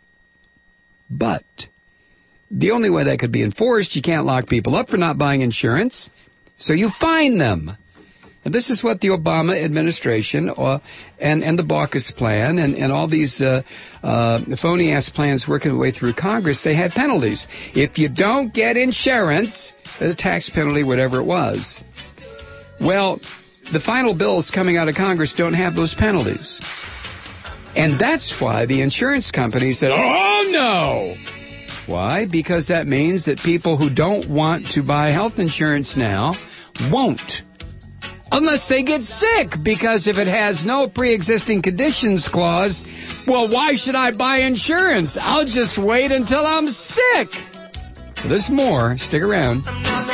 But the only way that could be enforced, you can't lock people up for not buying insurance, so you fine them. And this is what the Obama administration uh, and, and the Baucus plan and, and all these uh, uh, phony-ass plans working their way through Congress, they had penalties. If you don't get insurance, there's a tax penalty, whatever it was. Well, the final bills coming out of Congress don't have those penalties. And that's why the insurance companies said, oh, no! Why? Because that means that people who don't want to buy health insurance now won't. Unless they get sick, because if it has no pre-existing conditions clause, well, why should I buy insurance? I'll just wait until I'm sick. Well, there's more. Stick around.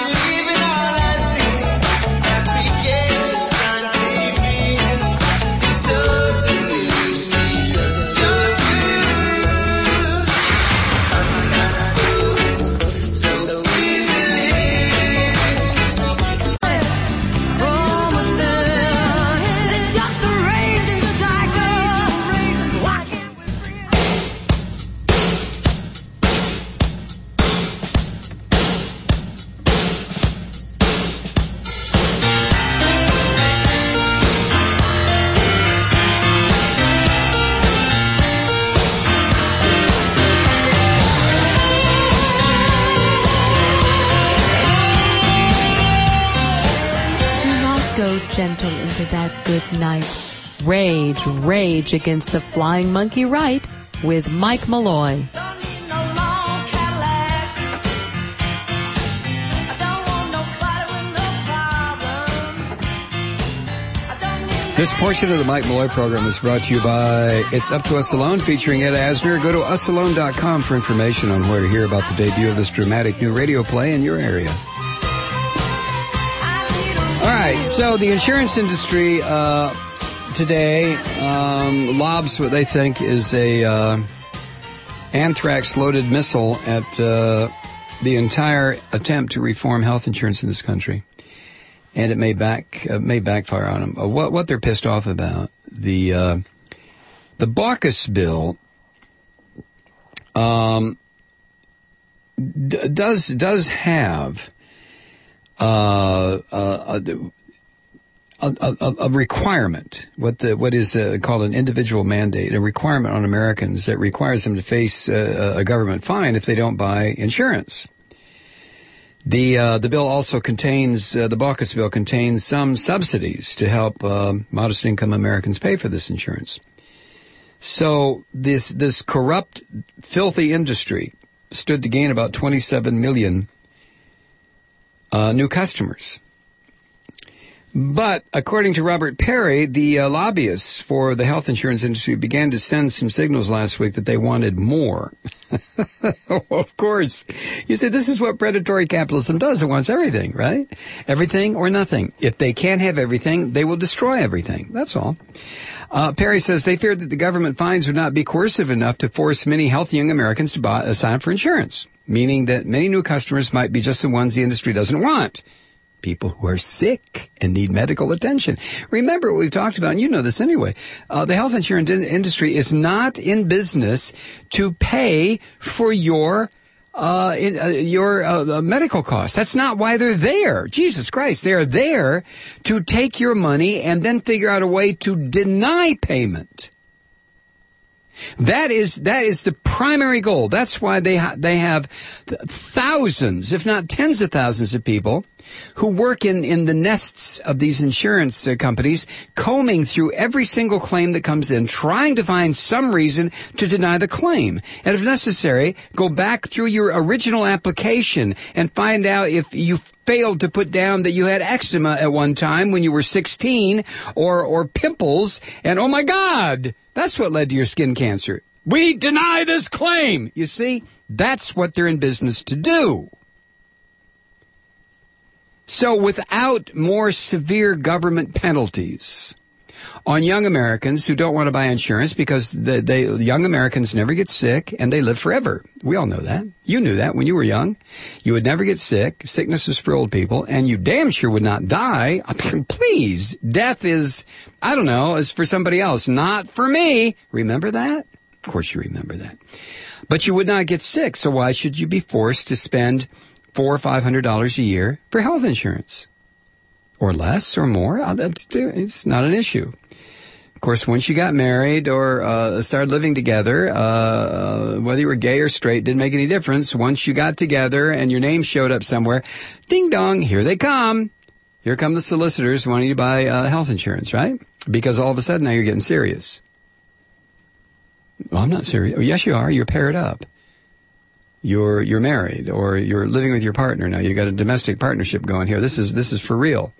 Gentle into that good night. Rage, rage against the flying monkey right with Mike Malloy.
This portion of the Mike Malloy program is brought to you by It's Up to Us Alone, featuring Ed Asner. Go to us alone dot com for information on where to hear about the debut of this dramatic new radio play in your area. All right, so the insurance industry uh, today um, lobs what they think is a uh, anthrax-loaded missile at uh, the entire attempt to reform health insurance in this country, and it may back uh, may backfire on them. Uh, what what they're pissed off about, the uh, the Baucus bill um, d- does does have. Uh, uh, a, a, a requirement, what the what is uh, called an individual mandate, a requirement on Americans that requires them to face uh, a government fine if they don't buy insurance. The uh, the bill also contains, uh, the Baucus bill contains some subsidies to help uh, modest income Americans pay for this insurance. So this this corrupt, filthy industry stood to gain about twenty-seven million uh, new customers. But according to Robert Perry, the uh, lobbyists for the health insurance industry began to send some signals last week that they wanted more. Of course. You see, this is what predatory capitalism does. It wants everything, right? Everything or nothing. If they can't have everything, they will destroy everything. That's all. Uh, Perry says they feared that the government fines would not be coercive enough to force many healthy young Americans to buy, uh, sign up for insurance, meaning that many new customers might be just the ones the industry doesn't want. People who are sick and need medical attention. Remember what we've talked about, and you know this anyway. Uh, the health insurance in- industry is not in business to pay for your uh, in, uh your uh, medical costs. That's not why they're there. Jesus Christ, they're there to take your money and then figure out a way to deny payment. That is that is the primary goal. That's why they ha- they have thousands, if not tens of thousands of people who work in, in the nests of these insurance uh, companies, combing through every single claim that comes in, trying to find some reason to deny the claim. And if necessary, go back through your original application and find out if you failed to put down that you had eczema at one time when you were sixteen, or or pimples, and oh my God, that's what led to your skin cancer. We deny this claim. You see, that's what they're in business to do. So without more severe government penalties on young Americans who don't want to buy insurance because the, they, young Americans never get sick and they live forever. We all know that. You knew that when you were young. You would never get sick. Sickness is for old people, and you damn sure would not die. Please, death is, I don't know, is for somebody else, not for me. Remember that? Of course you remember that. But you would not get sick, so why should you be forced to spend four or five hundred dollars a year for health insurance, or less, or more? It's not an issue. Of course, once you got married or uh, started living together, uh, whether you were gay or straight didn't make any difference. Once you got together and your name showed up somewhere, ding dong, here they come. Here come the solicitors wanting you to buy uh, health insurance, right? Because all of a sudden now you're getting serious. Well, I'm not serious. Oh, yes, you are. You're paired up. You're you're married, or you're living with your partner now. You got a domestic partnership going here. This is this is for real.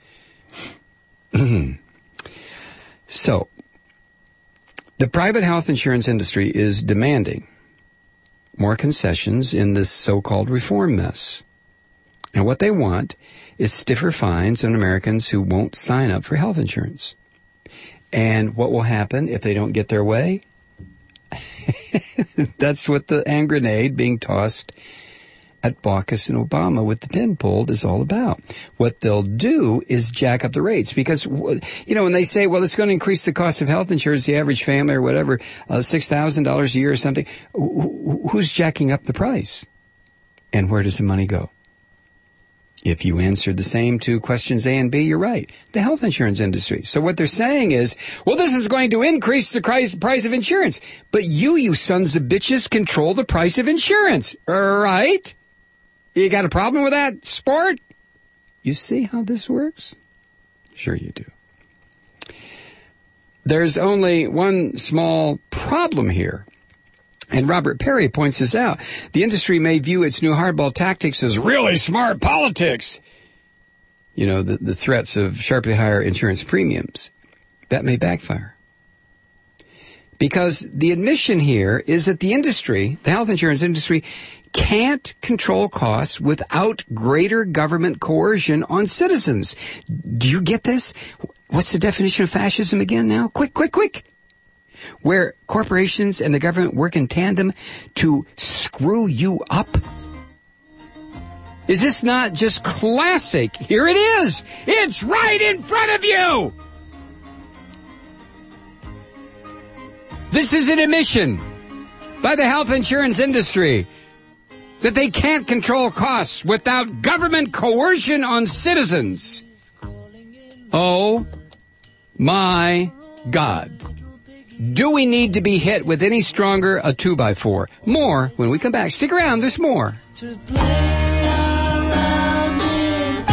So, the private health insurance industry is demanding more concessions in this so-called reform mess. And what they want is stiffer fines on Americans who won't sign up for health insurance. And what will happen if they don't get their way? That's what the hand grenade being tossed at Baucus and Obama with the pin pulled is all about. What they'll do is jack up the rates because, you know, when they say, well, it's going to increase the cost of health insurance, the average family or whatever, uh, six thousand dollars a year or something, who's jacking up the price? And where does the money go? If you answered the same to questions A and B, you're right. The health insurance industry. So what they're saying is, well, this is going to increase the price of insurance. But you, you sons of bitches, control the price of insurance, right? You got a problem with that, sport? You see how this works? Sure you do. There's only one small problem here. And Robert Perry points this out. The industry may view its new hardball tactics as really smart politics. You know, the, the threats of sharply higher insurance premiums. That may backfire. Because the admission here is that the industry, the health insurance industry, can't control costs without greater government coercion on citizens. Do you get this? What's the definition of fascism again now? Quick, quick, quick. Where corporations and the government work in tandem to screw you up? Is this not just classic? Here it is. It's right in front of you. This is an admission by the health insurance industry that they can't control costs without government coercion on citizens. Oh, My God. Do we need to be hit with any stronger a two by four? More when we come back. Stick around, there's more.
To play around in.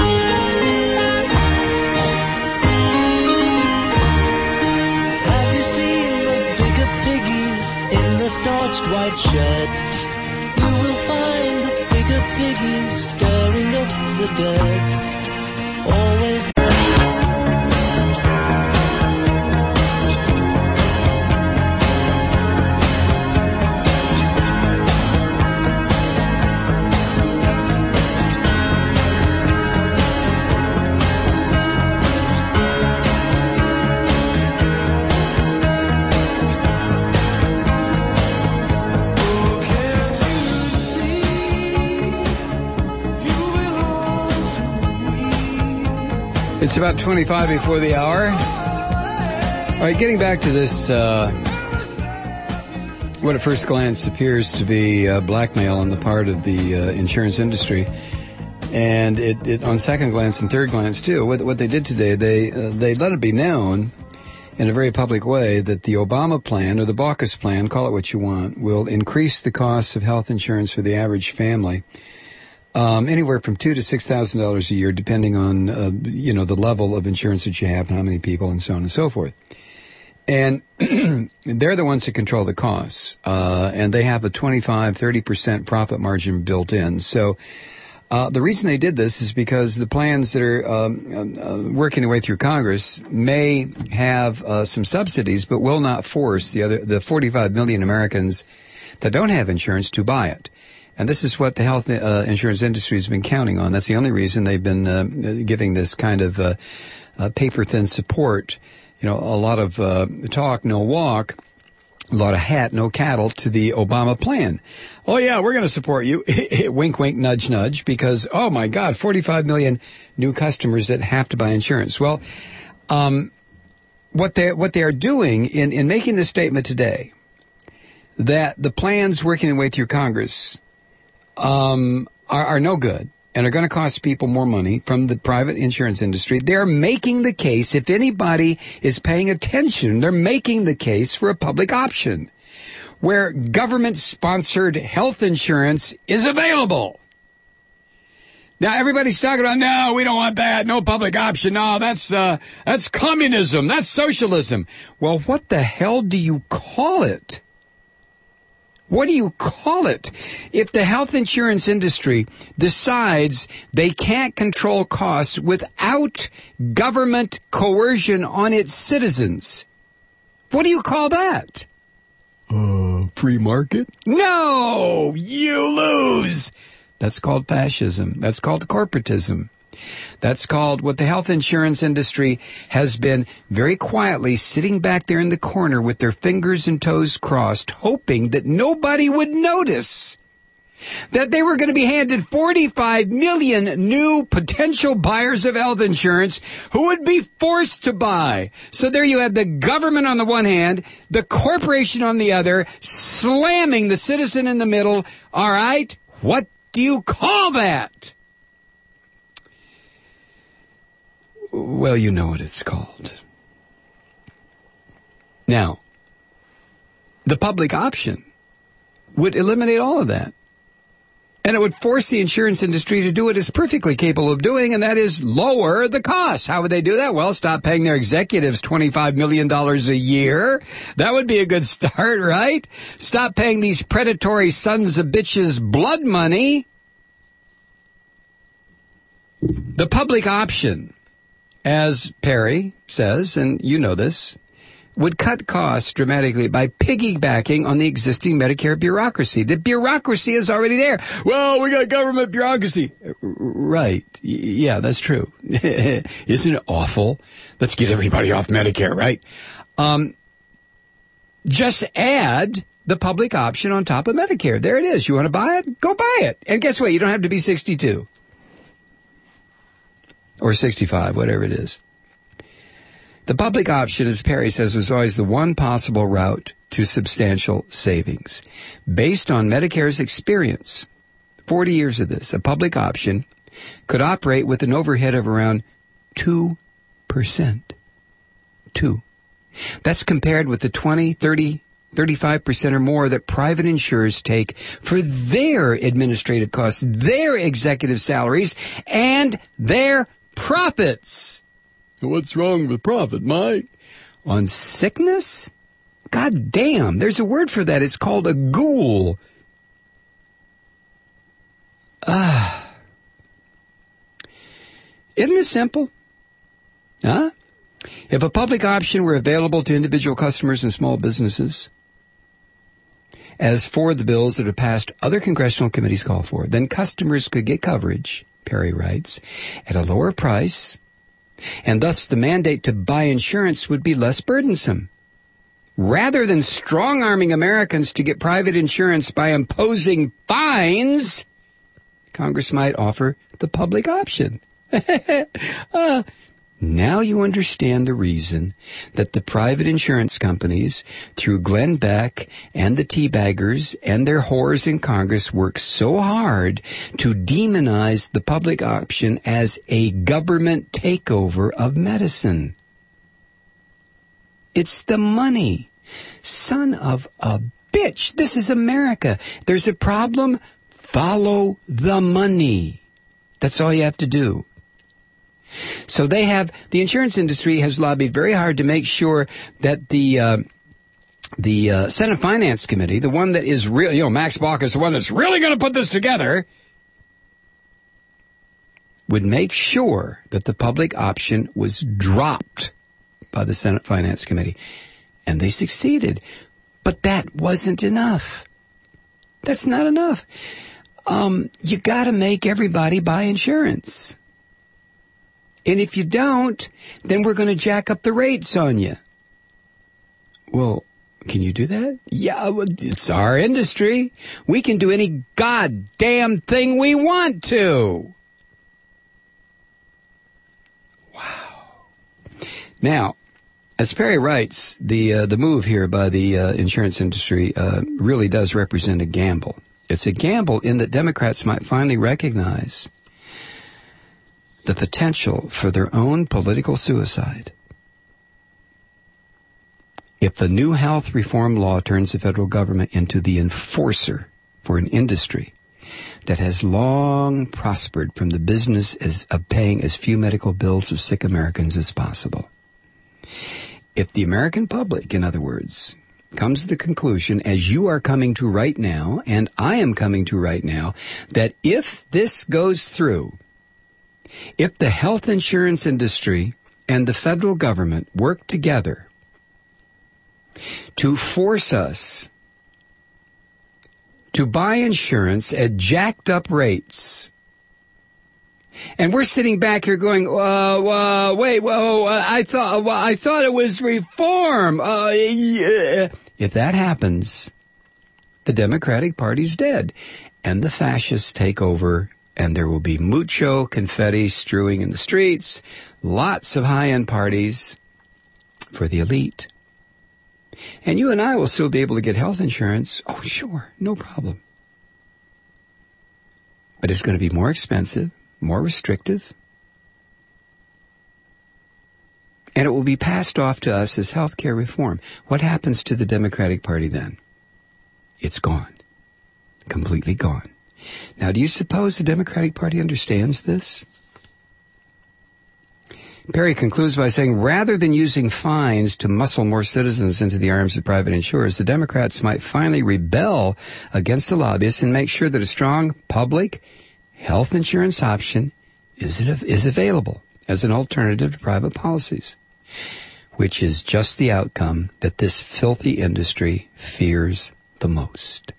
Have you seen the bigger piggies in the starched white shed? You will find the bigger piggies stirring up the dirt. Always.
It's about twenty-five before the hour. All right, getting back to this, uh, what at first glance appears to be uh, blackmail on the part of the uh, insurance industry. And it, it, on second glance and third glance, too, what, what they did today, they, uh, they let it be known in a very public way that the Obama plan, or the Baucus plan, call it what you want, will increase the cost of health insurance for the average family. Um, anywhere from two to six thousand dollars a year, depending on uh, you know the level of insurance that you have and how many people, and so on and so forth. And they're the ones that control the costs, uh, and they have a twenty-five, thirty percent profit margin built in. So uh, the reason they did this is because the plans that are um, uh, working their way through Congress may have uh, some subsidies, but will not force the other the forty-five million Americans that don't have insurance to buy it. And this is what the health uh, insurance industry has been counting on. That's the only reason they've been uh, giving this kind of uh, uh, paper-thin support. You know, a lot of uh, talk, no walk, a lot of hat, no cattle to the Obama plan. Oh, yeah, we're going to support you. Wink, wink, nudge, nudge, because, oh, my God, forty-five million new customers that have to buy insurance. Well, um, what they what they are doing in, in making this statement today, that the plans working their way through Congress Um, are, are no good and are going to cost people more money from the private insurance industry. They're making the case, if anybody is paying attention, they're making the case for a public option where government-sponsored health insurance is available. Now, everybody's talking about, no, we don't want that, no public option, no, that's, uh, that's communism, that's socialism. Well, what the hell do you call it? What do you call it? If the health insurance industry decides they can't control costs without government coercion on its citizens, what do you call that? Uh, free market? No! You lose! That's called fascism. That's called corporatism. That's called what the health insurance industry has been very quietly sitting back there in the corner with their fingers and toes crossed, hoping that nobody would notice that they were going to be handed forty-five million new potential buyers of health insurance who would be forced to buy. So there you have the government on the one hand, the corporation on the other, slamming the citizen in the middle. All right, what do you call that? Well, you know what it's called. Now, the public option would eliminate all of that. And it would force the insurance industry to do what it's perfectly capable of doing, and that is lower the costs. How would they do that? Well, stop paying their executives twenty-five million dollars a year. That would be a good start, right? Stop paying these predatory sons of bitches blood money. The public option, as Perry says, and you know this, would cut costs dramatically by piggybacking on the existing Medicare bureaucracy. The bureaucracy is already there. Well, we got government bureaucracy. Right. Yeah, that's true. Isn't it awful? Let's get everybody off Medicare, right? Um, just add the public option on top of Medicare. There it is. You want to buy it? Go buy it. And guess what? You don't have to be sixty-two. Or sixty-five, whatever it is. The public option, as Perry says, was always the one possible route to substantial savings. Based on Medicare's experience, forty years of this, a public option could operate with an overhead of around two percent. Two. That's compared with the twenty, thirty, thirty-five percent or more that private insurers take for their administrative costs, their executive salaries, and their profits. What's wrong with profit, Mike? On sickness? God damn, there's a word for that. It's called a ghoul. Ah. Isn't this simple? Huh? If a public option were available to individual customers and small businesses, as for the bills that have passed other congressional committees call for, then customers could get coverage, Perry writes, at a lower price, and thus the mandate to buy insurance would be less burdensome. Rather than strong-arming Americans to get private insurance by imposing fines, Congress might offer the public option. uh, now you understand the reason that the private insurance companies, through Glenn Beck and the teabaggers and their whores in Congress, work so hard to demonize the public option as a government takeover of medicine. It's the money. Son of a bitch. This is America. There's a problem. Follow the money. That's all you have to do. So they have, the insurance industry has lobbied very hard to make sure that the, uh, the uh, Senate Finance Committee, the one that is real, you know, Max Baucus is the one that's really going to put this together, would make sure that the public option was dropped by the Senate Finance Committee. And they succeeded. But that wasn't enough. That's not enough. Um, you got to make everybody buy insurance. And if you don't, then we're going to jack up the rates on you. Well, can you do that? Yeah, well, it's our industry. We can do any goddamn thing we want to. Wow. Now, as Perry writes, the uh, the move here by the uh, insurance industry uh, really does represent a gamble. It's a gamble in that Democrats might finally recognize the potential for their own political suicide. If the new health reform law turns the federal government into the enforcer for an industry that has long prospered from the business as, of paying as few medical bills of sick Americans as possible. If the American public, in other words, comes to the conclusion, as you are coming to right now, and I am coming to right now, that if this goes through, if the health insurance industry and the federal government work together to force us to buy insurance at jacked up rates, and we're sitting back here going, uh, uh, wait, whoa, uh, I thought, well, I thought it was reform. Uh, yeah. If that happens, the Democratic Party's dead, and the fascists take over, and there will be mucho confetti strewing in the streets, lots of high-end parties for the elite. And you and I will still be able to get health insurance. Oh, sure, no problem. But it's going to be more expensive, more restrictive, and it will be passed off to us as health care reform. What happens to the Democratic Party then? It's gone. Completely gone. Now, do you suppose the Democratic Party understands this? Perry concludes by saying, rather than using fines to muscle more citizens into the arms of private insurers, the Democrats might finally rebel against the lobbyists and make sure that a strong public health insurance option is, is available as an alternative to private policies, which is just the outcome that this filthy industry fears the most.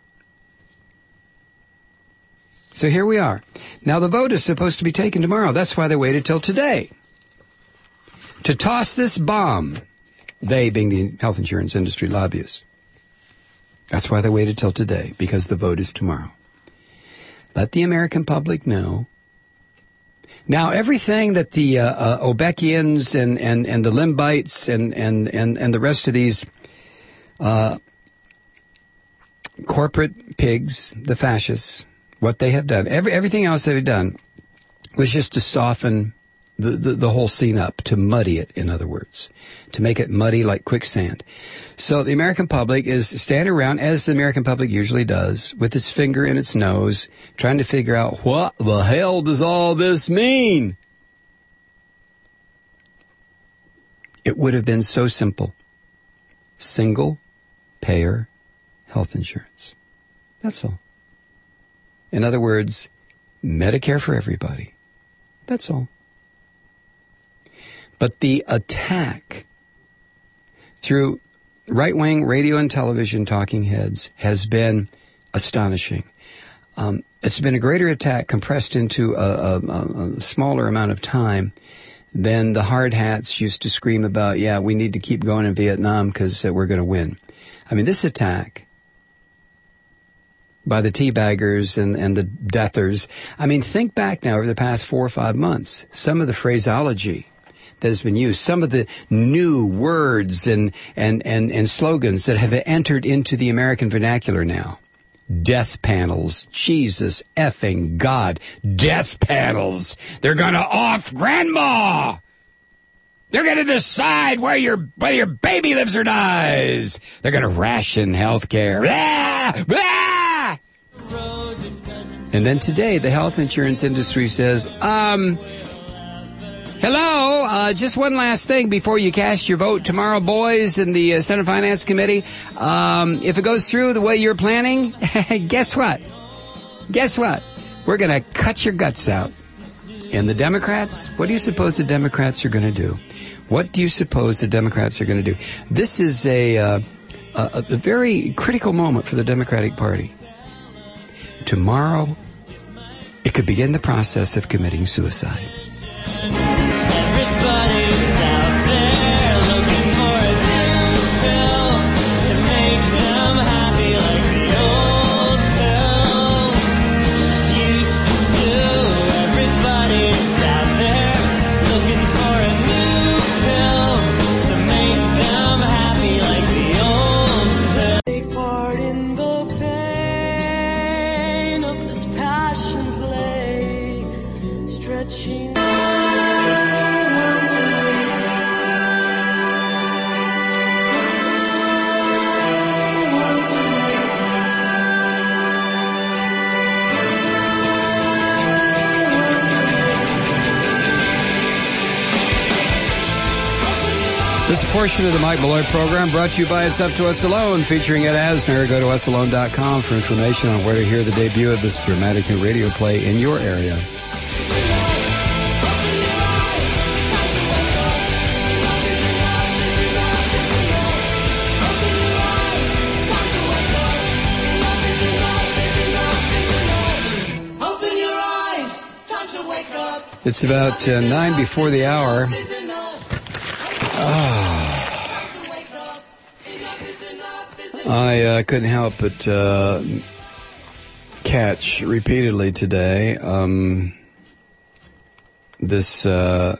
So here we are. Now the vote is supposed to be taken tomorrow. That's why they waited till today to toss this bomb, they being the health insurance industry lobbyists. That's why they waited till today, because the vote is tomorrow. Let the American public know. Now, everything that the uh, uh, Obekians and, and, and the Limbites and, and, and, and the rest of these uh, corporate pigs, the fascists, what they have done, every, everything else they've done was just to soften the, the, the whole scene up, to muddy it, in other words, to make it muddy like quicksand. So the American public is standing around, as the American public usually does, with its finger in its nose, trying to figure out, what the hell does all this mean? It would have been so simple. Single payer health insurance. That's all. In other words, Medicare for everybody. That's all. But the attack through right-wing radio and television talking heads has been astonishing. Um, it's been a greater attack compressed into a, a, a smaller amount of time than the hard hats used to scream about, yeah, we need to keep going in Vietnam because uh, we're going to win. I mean, this attack by the teabaggers and, and the deathers, I mean, think back now over the past four or five months, some of the phraseology that has been used, some of the new words and, and, and, and slogans that have entered into the American vernacular now. Death panels. Jesus effing God. Death panels. They're gonna off grandma. They're gonna decide where your, whether your baby lives or dies. They're gonna ration health care. Blah! Blah! And then today, the health insurance industry says, um, hello, uh, just one last thing before you cast your vote tomorrow, boys, in the uh, Senate Finance Committee. Um, if it goes through the way you're planning, guess what? Guess what? We're going to cut your guts out. And the Democrats, what do you suppose the Democrats are going to do? What do you suppose the Democrats are going to do? This is a, uh, a, a very critical moment for the Democratic Party. Tomorrow, it could begin the process of committing suicide.
Everybody's out there looking for a new pill to make them happy like the old pill used to do. Everybody's out there looking for a new pill to make them happy like the old pill. Take part in the pain of this passion play, stretching
This portion of the Mike Malloy program brought to you by It's Up to Us Alone, featuring Ed Asner. Go to us alone dot com for information on where to hear the debut of this dramatic new radio play in your area. It's about uh, nine before the hour. Oh. I uh, couldn't help but uh, catch repeatedly today um, this uh,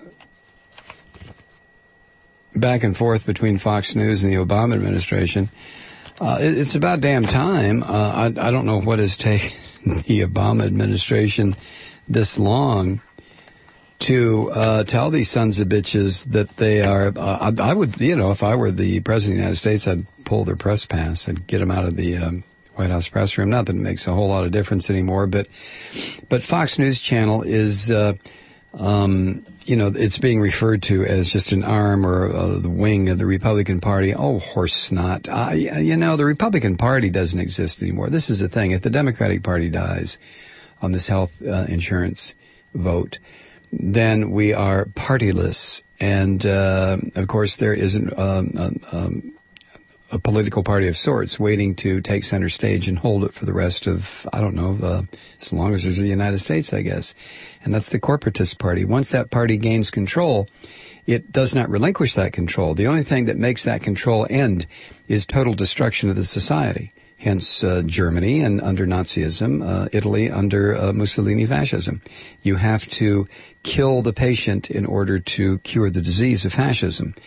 back and forth between Fox News and the Obama administration. Uh, it, it's about damn time. Uh, I, I don't know what has taken the Obama administration this long to uh, tell these sons of bitches that they are, uh, I, I would, you know, if I were the President of the United States, I'd pull their press pass. I'd get them out of the um, White House press room. Not that it makes a whole lot of difference anymore, but but Fox News Channel is, uh, um, you know, it's being referred to as just an arm or uh, the wing of the Republican Party. Oh, horse snot. Uh, you know, the Republican Party doesn't exist anymore. This is the thing. If the Democratic Party dies on this health uh, insurance vote, then we are partyless. And, uh, of course, there isn't um, um, a political party of sorts waiting to take center stage and hold it for the rest of, I don't know, uh, as long as there's the United States, I guess. And that's the corporatist party. Once that party gains control, it does not relinquish that control. The only thing that makes that control end is total destruction of the society. Hence uh, Germany and under Nazism, uh, Italy under uh, Mussolini fascism. You have to kill the patient in order to cure the disease of fascism.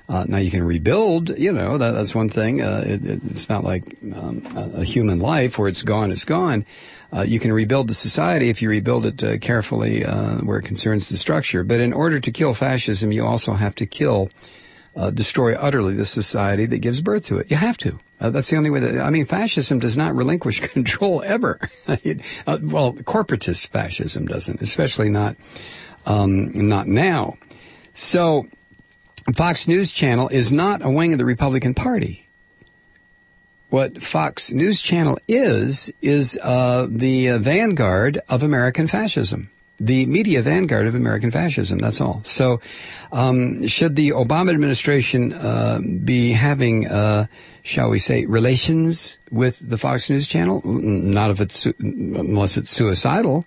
Uh, now you can rebuild, you know, that, that's one thing. Uh, it, it's not like um, a, a human life where it's gone, it's gone. Uh, you can rebuild the society if you rebuild it uh, carefully uh, where it concerns the structure. But in order to kill fascism, you also have to kill, uh, destroy utterly the society that gives birth to it. You have to. Uh, that's the only way that, I mean, fascism does not relinquish control ever. it, uh, well, corporatist fascism doesn't, especially not, um, not now. So, Fox News Channel is not a wing of the Republican Party. What Fox News Channel is, is uh, the uh, vanguard of American fascism. The media vanguard of American fascism, that's all. So, um, should the Obama administration uh, be having, uh, shall we say, relations with the Fox News Channel? Not if it's, unless it's suicidal.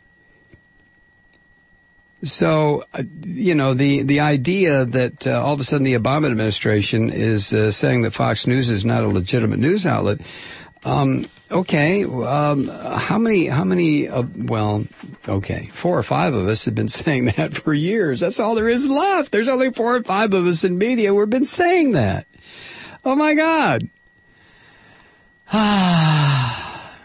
So, uh, you know, the, the idea that uh, all of a sudden the Obama administration is uh, saying that Fox News is not a legitimate news outlet, um, okay, um, how many, how many, uh, well, okay, four or five of us have been saying that for years. That's all there is left. There's only four or five of us in media who have been saying that. Oh, my God. Ah.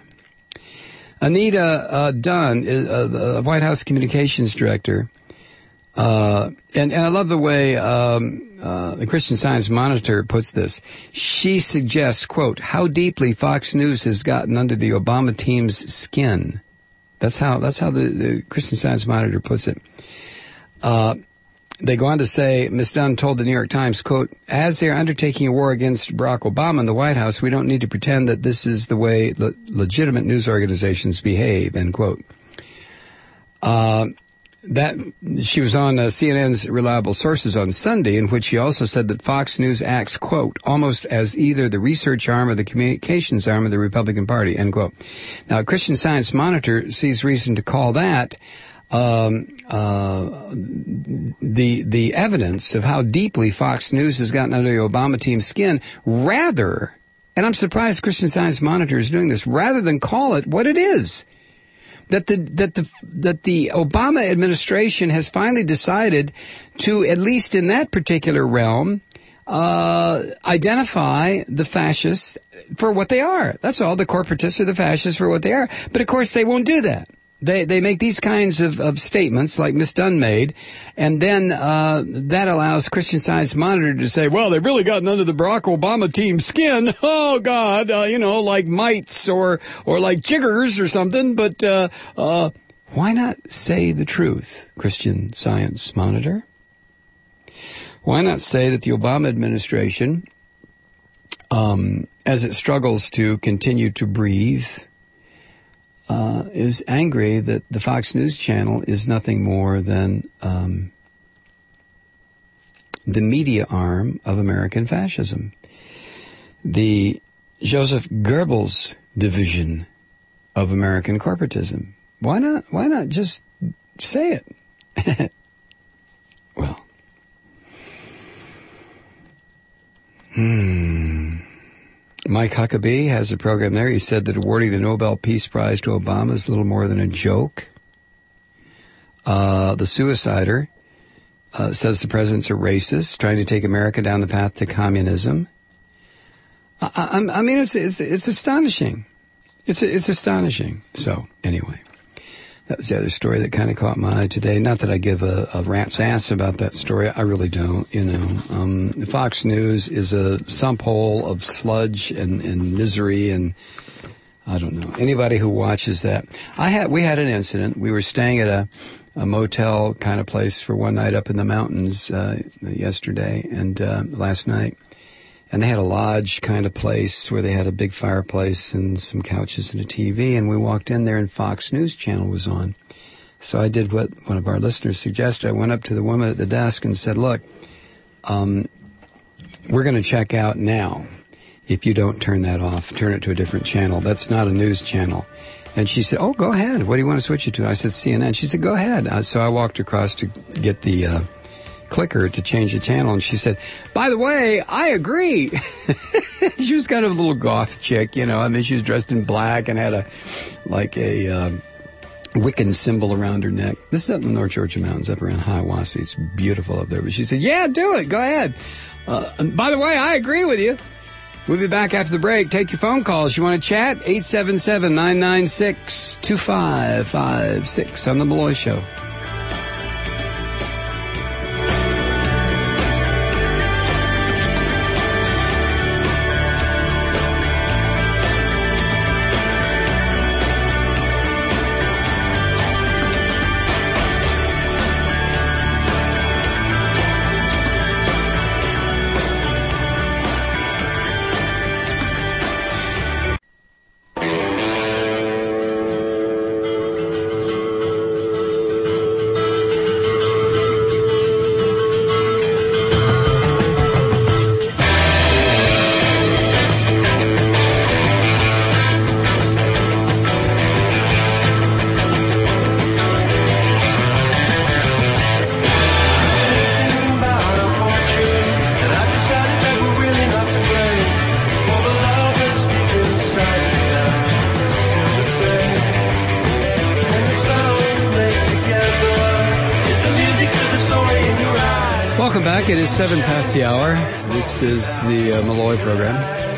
Anita uh, Dunn, uh, the White House Communications Director, uh, and, and I love the way um, uh, the Christian Science Monitor puts this. She suggests, quote, how deeply Fox News has gotten under the Obama team's skin. That's how that's how the, the Christian Science Monitor puts it. Uh, They go on to say, Miz Dunn told the New York Times, quote, as they're undertaking a war against Barack Obama in the White House, we don't need to pretend that this is the way le- legitimate news organizations behave, end quote. Uh, that, she was on uh, C N N's Reliable Sources on Sunday, in which she also said that Fox News acts, quote, almost as either the research arm or the communications arm of the Republican Party, end quote. Now, Christian Science Monitor sees reason to call that Um, uh, the, the evidence of how deeply Fox News has gotten under the Obama team's skin, rather, and I'm surprised Christian Science Monitor is doing this, rather than call it what it is. That the, that the, that the Obama administration has finally decided to, at least in that particular realm, uh, identify the fascists for what they are. That's all. The corporatists are the fascists for what they are. But of course they won't do that. They they make these kinds of, of statements like Miz Dunn made, and then uh, that allows Christian Science Monitor to say, well, they've really gotten under the Barack Obama team's skin. Oh, God, uh, you know, like mites or, or like jiggers or something. But uh, uh, why not say the truth, Christian Science Monitor? Why not say that the Obama administration, um, as it struggles to continue to breathe, Uh, is angry that the Fox News Channel is nothing more than um, the media arm of American fascism, the Joseph Goebbels division of American corporatism. Why not? Why not just say it? Well, hmm. Mike Huckabee has a program there. He said that awarding the Nobel Peace Prize to Obama is little more than a joke. Uh, the Suicider uh, says the president's a racist, trying to take America down the path to communism. I, I, I mean, it's, it's it's astonishing. It's it's astonishing. So anyway, that was the other story that kind of caught my eye today. Not that I give a, a rat's ass about that story. I really don't, you know. Um, Fox News is a sump hole of sludge and, and misery, and I don't know. Anybody who watches that. I had, we had an incident. We were staying at a, a motel kind of place for one night up in the mountains uh, yesterday and uh, last night. And they had a lodge kind of place where they had a big fireplace and some couches and a T V. And we walked in there and Fox News Channel was on. So I did what one of our listeners suggested. I went up to the woman at the desk and said, look, um, we're going to check out now. If you don't turn that off, turn it to a different channel. That's not a news channel. And she said, oh, go ahead. What do you want to switch it to? I said, C N N. She said, go ahead. Uh, so I walked across to get the uh, clicker to change the channel. And she said, by the way, I agree. She was kind of a little goth chick, you know. I mean, she was dressed in black and had a, like a, um, Wiccan symbol around her neck. This is up in the North Georgia mountains, up around Hiawassee. It's beautiful up there. But she said, yeah, do it. Go ahead. Uh, and by the way, I agree with you. We'll be back after the break. Take your phone calls. You want to chat? eight seven seven, nine nine six, two five five six on The Malloy Show. It is seven past the hour. This is the uh, Malloy program.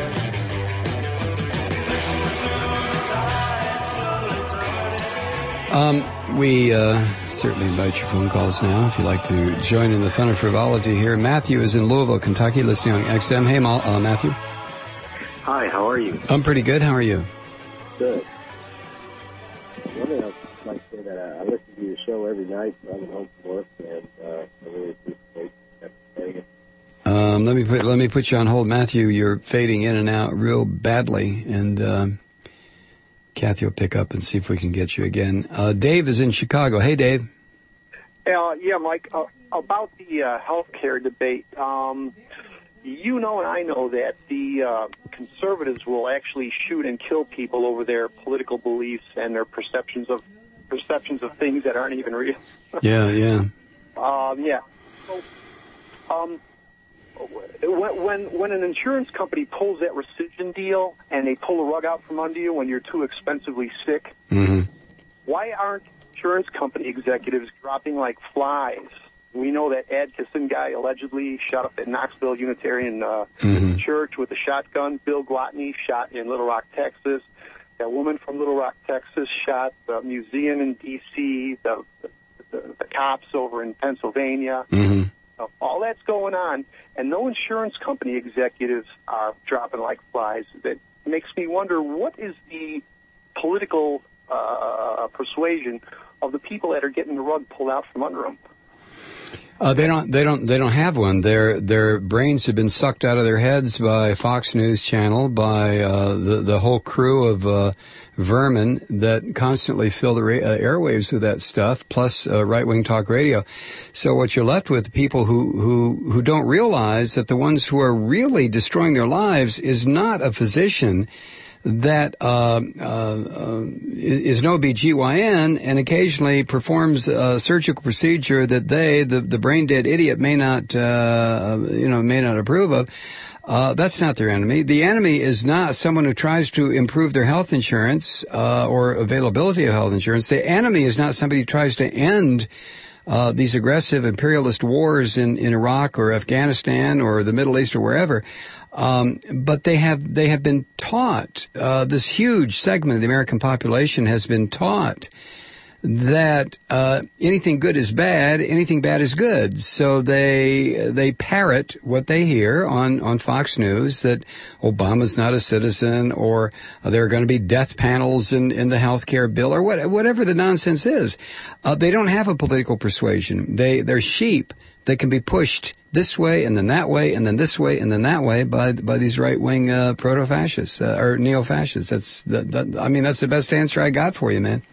Um, we uh, certainly invite your phone calls now if you'd like to join in the fun and frivolity here. Matthew is in Louisville, Kentucky, listening on X M. Hey, Ma- uh, Matthew.
Hi, how are you?
I'm pretty good. How are you?
Good. One thing I'd like to say that uh, I listen to your show every night when I'm home from work, and uh, I really appreciate it.
Um, let me put let me put you on hold, Matthew. You're fading in and out real badly, and um, Kathy will pick up and see if we can get you again. Uh, Dave is in Chicago. Hey, Dave.
Uh, yeah, Mike. Uh, about the uh, health care debate, um, you know, and I know that the uh, conservatives will actually shoot and kill people over their political beliefs and their perceptions of perceptions of things that aren't even real.
yeah, yeah.
Um, yeah. So, um. When, when when an insurance company pulls that rescission deal and they pull the rug out from under you when you're too expensively sick,
mm-hmm.
why aren't insurance company executives dropping like flies? We know that Ad Kissin guy allegedly shot up at Knoxville Unitarian uh,
mm-hmm.
Church with a shotgun. Bill Glotney shot in Little Rock, Texas. That woman from Little Rock, Texas shot the museum in D C, the, the, the cops over in Pennsylvania.
Mm-hmm.
All that's going on, and no insurance company executives are dropping like flies. That makes me wonder, what is the political uh, persuasion of the people that are getting the rug pulled out from under them?
Uh, they don't. They don't. They don't have one. Their their brains have been sucked out of their heads by Fox News Channel, by uh, the the whole crew of uh, vermin that constantly fill the ra- uh, airwaves with that stuff, plus uh, right wing talk radio. So what you're left with, people who who who don't realize that the ones who are really destroying their lives is not a physician that uh, uh, uh, is an O B G Y N and occasionally performs a surgical procedure that they, the, the brain-dead idiot, may not, uh, you know, may not approve of. Uh, that's not their enemy. The enemy is not someone who tries to improve their health insurance uh, or availability of health insurance. The enemy is not somebody who tries to end Uh, these aggressive imperialist wars in, in Iraq or Afghanistan or the Middle East or wherever. Um, but they have, they have been taught, uh, this huge segment of the American population has been taught that, uh, anything good is bad, anything bad is good. So they, they parrot what they hear on, on Fox News, that Obama's not a citizen, or there are going to be death panels in, in the health care bill, or what, whatever the nonsense is. Uh, they don't have a political persuasion. They, they're sheep that can be pushed this way and then that way and then this way and then that way by by these right-wing uh, proto-fascists uh, or neo-fascists. That's that, that, I mean, that's the best answer I got for you, man.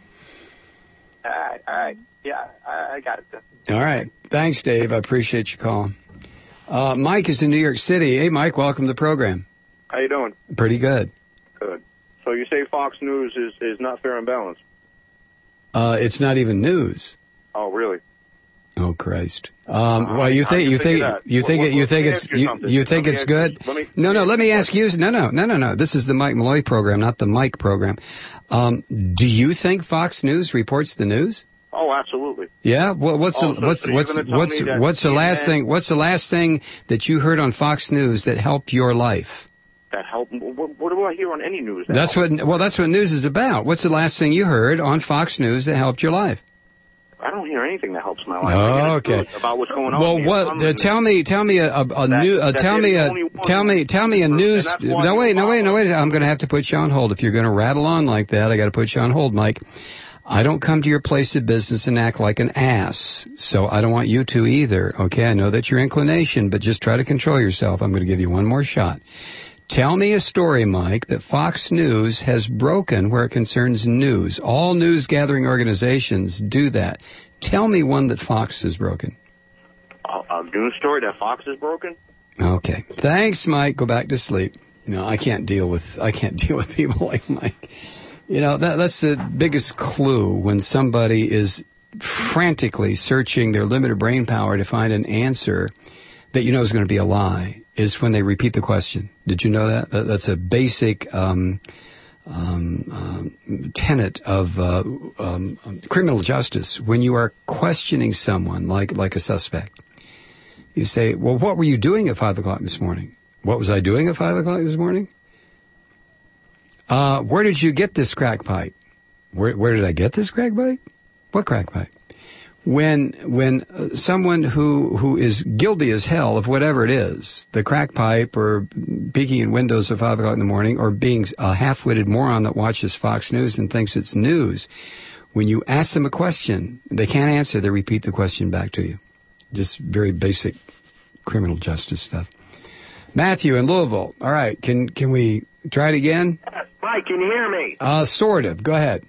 All right, all right. Yeah, I, I got it.
All right. Thanks, Dave. I appreciate your call. Uh, Mike is in New York City. Hey, Mike, welcome to the program.
How you doing?
Pretty good.
Good. So you say Fox News is, is not fair and balanced?
Uh, it's not even news.
Oh, really?
Oh Christ! Um,
Uh,
well, you
how do
think
you
you
think
think
of that?
you think
Well,
it, you
let
think
me
it's
ask you
you,
something.
you think
Let me
it's
ask
good?
you- let me-
No, no. Let me ask you. No, no, no, no, no. This is the Mike Malloy program, not the Mike program. Um, do you think Fox News reports the news?
Oh, absolutely.
Yeah. Well, what's
Oh,
the
so-
what's
so you're
what's
gonna tell
what's
me that
what's the
C N N
last thing? What's the last thing that you heard on Fox News that helped your life?
That help. What, what do I hear on any news? That
That's
help?
what. Well, that's what news is about. What's the last thing you heard on Fox News that helped your life?
I don't hear anything that helps my life.
Oh,
I hear the
okay.
truth about what's going on.
Well,
in the
what?
economy.
Uh, tell me, tell me a, a, a
That-
new. Uh,
that
tell
they're
me
the
a.
only one
Tell me. Tell me a
and
news.
that's why
No, wait, no, wait, no,
Obama-
wait. I'm going to have to put you on hold. If you're going to rattle on like that, I got to put you on hold, Mike. I don't come to your place of business and act like an ass, so I don't want you to either. Okay, I know that's your inclination, but just try to control yourself. I'm going to give you one more shot. Tell me a story, Mike, that Fox News has broken where it concerns news. All news gathering organizations do that. Tell me one that Fox has broken.
A, a news story that Fox is broken.
Okay. Thanks, Mike. Go back to sleep. No, I can't deal with I can't deal with people like Mike. You know, that that's the biggest clue when somebody is frantically searching their limited brain power to find an answer that you know is going to be a lie, is when they repeat the question. Did you know that? that that's a basic um, um, um, tenet of uh, um, criminal justice. When you are questioning someone like like a suspect, you say, well, what were you doing at five o'clock this morning? What was I doing at five o'clock this morning? Uh, where did you get this crack pipe? Where, where did I get this crack pipe? What crack pipe? When, when uh, someone who, who is guilty as hell of whatever it is, the crack pipe or peeking in windows at five o'clock in the morning or being a half-witted moron that watches Fox News and thinks it's news, when you ask them a question, they can't answer, they repeat the question back to you. Just very basic criminal justice stuff. Matthew in Louisville. All right. Can, can we try it again?
Mike, can you hear me?
Uh, sort of. Go ahead.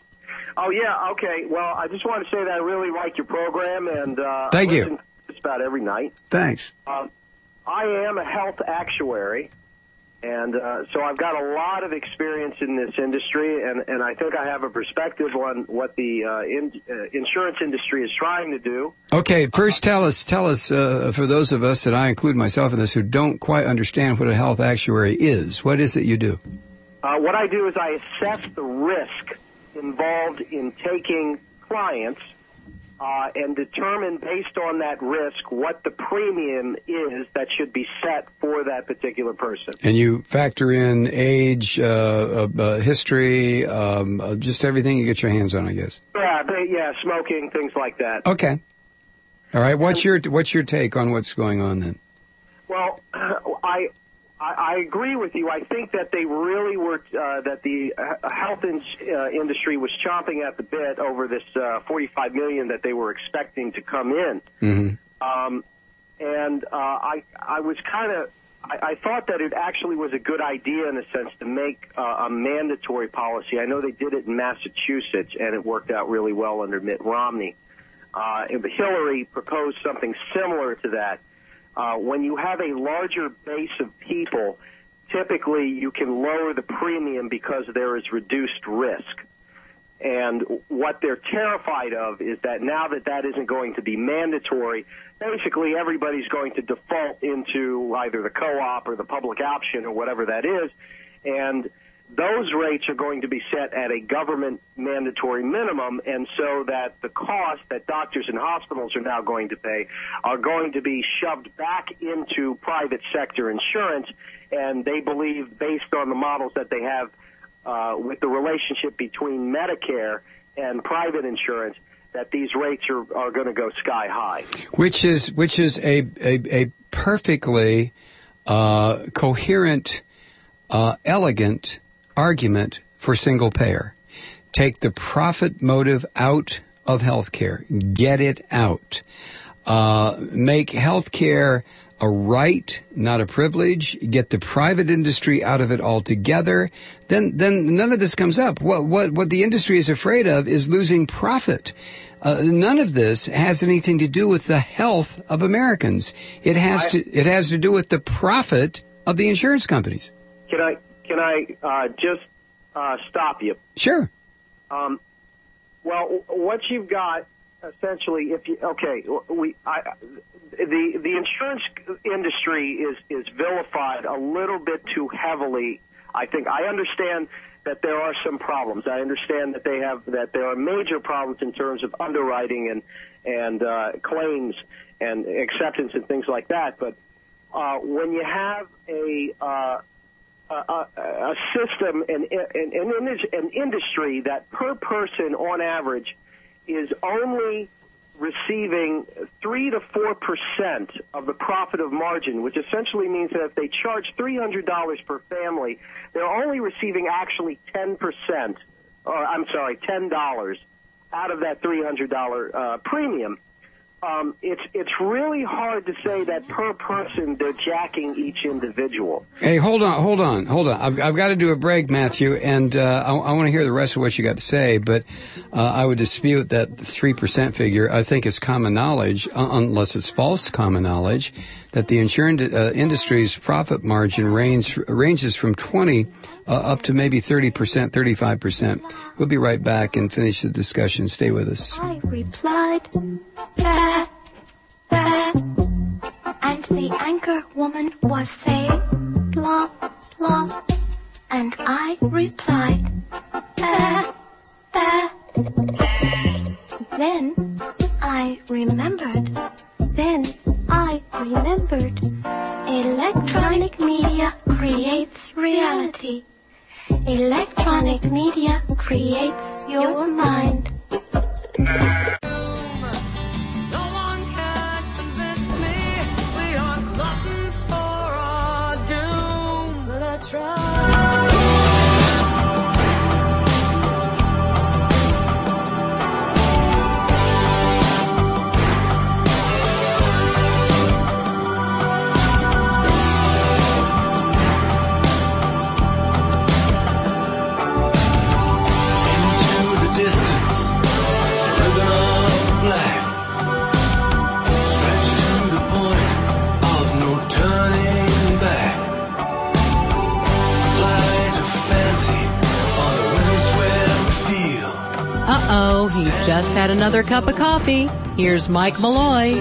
Oh, yeah, okay. Well, I just want to say that I really like your program, and uh,
Thank
I
you.
listen to it just about every night.
Thanks.
Um, I am a health actuary, and uh, so I've got a lot of experience in this industry, and, and I think I have a perspective on what the uh, in, uh, insurance industry is trying to do.
Okay, first tell us, tell us, uh, for those of us, and I include myself in this, who don't quite understand what a health actuary is, what is it you do?
Uh, what I do is I assess the risk involved in taking clients uh, and determine based on that risk what the premium is that should be set for that particular person.
And you factor in age, uh, uh, uh, history, um, uh, just everything you get your hands on, I guess.
Yeah, they, yeah, smoking, things like that.
Okay. All right. What's your what's your take on what's going on then?
Well, I. I agree with you. I think that they really were, uh, that the uh, health in, uh, industry was chomping at the bit over this uh, forty-five million that they were expecting to come in.
Mm-hmm.
Um, and uh, I, I was kind of, I, I thought that it actually was a good idea in a sense to make uh, a mandatory policy. I know they did it in Massachusetts, and it worked out really well under Mitt Romney. Uh, and Hillary proposed something similar to that. Uh, when you have a larger base of people, typically you can lower the premium because there is reduced risk. And what they're terrified of is that now that that isn't going to be mandatory, basically everybody's going to default into either the co-op or the public option or whatever that is, and those rates are going to be set at a government mandatory minimum, and so that the cost that doctors and hospitals are now going to pay are going to be shoved back into private sector insurance, and they believe, based on the models that they have uh, with the relationship between Medicare and private insurance, that these rates are, are going to go sky high.
Which is which is a a, a perfectly uh, coherent, uh, elegant argument for single payer. Take the profit motive out of healthcare. Get it out. Uh, make healthcare a right, not a privilege. Get the private industry out of it altogether. Then, then none of this comes up. What, what, what the industry is afraid of is losing profit. Uh, none of this has anything to do with the health of Americans. It has
I,
to, it has to do with the profit of the insurance companies.
Can I, can I, uh, just, uh, stop you?
Sure.
Um, well, what you've got essentially, if you okay, we I, the the insurance industry is is vilified a little bit too heavily. I think I understand that there are some problems. I understand that they have that there are major problems in terms of underwriting and and uh, claims and acceptance and things like that. But uh, when you have a uh, a, a system and an, an, an industry that per person on average is only receiving three to four percent of the profit of margin, which essentially means that if they charge three hundred dollars per family, they're only receiving actually ten percent, or I'm sorry, ten dollars out of that three hundred dollars uh, premium. Um, it's it's really hard to say that per person they're jacking each individual.
Hey, hold on, hold on, hold on. I've, I've got to do a break, Matthew, and uh, I, I want to hear the rest of what you got to say, but uh, I would dispute that three percent figure. I think it's common knowledge, uh, unless it's false common knowledge, that the insurance uh, industry's profit margin range, ranges from twenty uh, up to maybe thirty percent, thirty-five percent. We'll be right back and finish the discussion. Stay with us.
I replied, bah, bah, and the anchor woman was saying, blah, blah, and I replied, bah, bah. Then I remembered, then I remembered, electronic media creates reality. Electronic media creates your mind.
No one can convince me we are gluttons for our doom. But I try.
Uh-oh, he just had another cup of coffee. Here's Mike Malloy.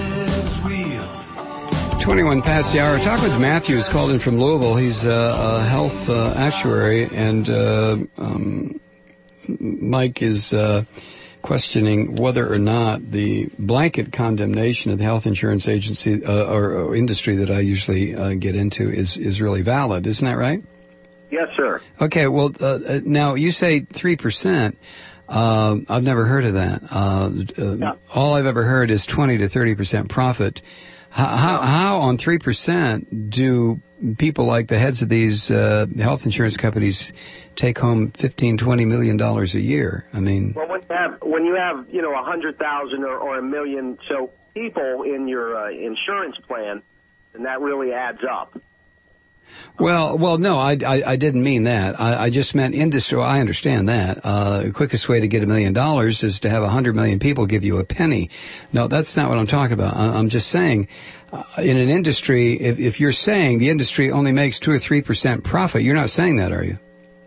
twenty-one past the hour. Talk with Matthew, who's called in from Louisville. He's a, a health uh, actuary, and uh, um, Mike is uh, questioning whether or not the blanket condemnation of the health insurance agency uh, or, or industry that I usually uh, get into is, is really valid. Isn't that right?
Yes, sir.
Okay, well, uh, now you say three percent. Uh, I've never heard of that. Uh, uh,
Yeah.
All I've ever heard is twenty to thirty percent profit. How, how, how on three percent do people like the heads of these uh, health insurance companies take home fifteen, twenty million dollars a year? I mean,
Well, when you have, when you have you know, a hundred thousand or, or a million so people in your uh, insurance plan, then that really adds up.
well, well, no, I, I, I didn't mean that. I, I just meant industry. Well, I understand that. Uh, the quickest way to get a million dollars is to have a hundred million people give you a penny. No, that's not what I'm talking about. I, I'm just saying, uh, in an industry, if, if you're saying the industry only makes two or three percent profit, you're not saying that, are you?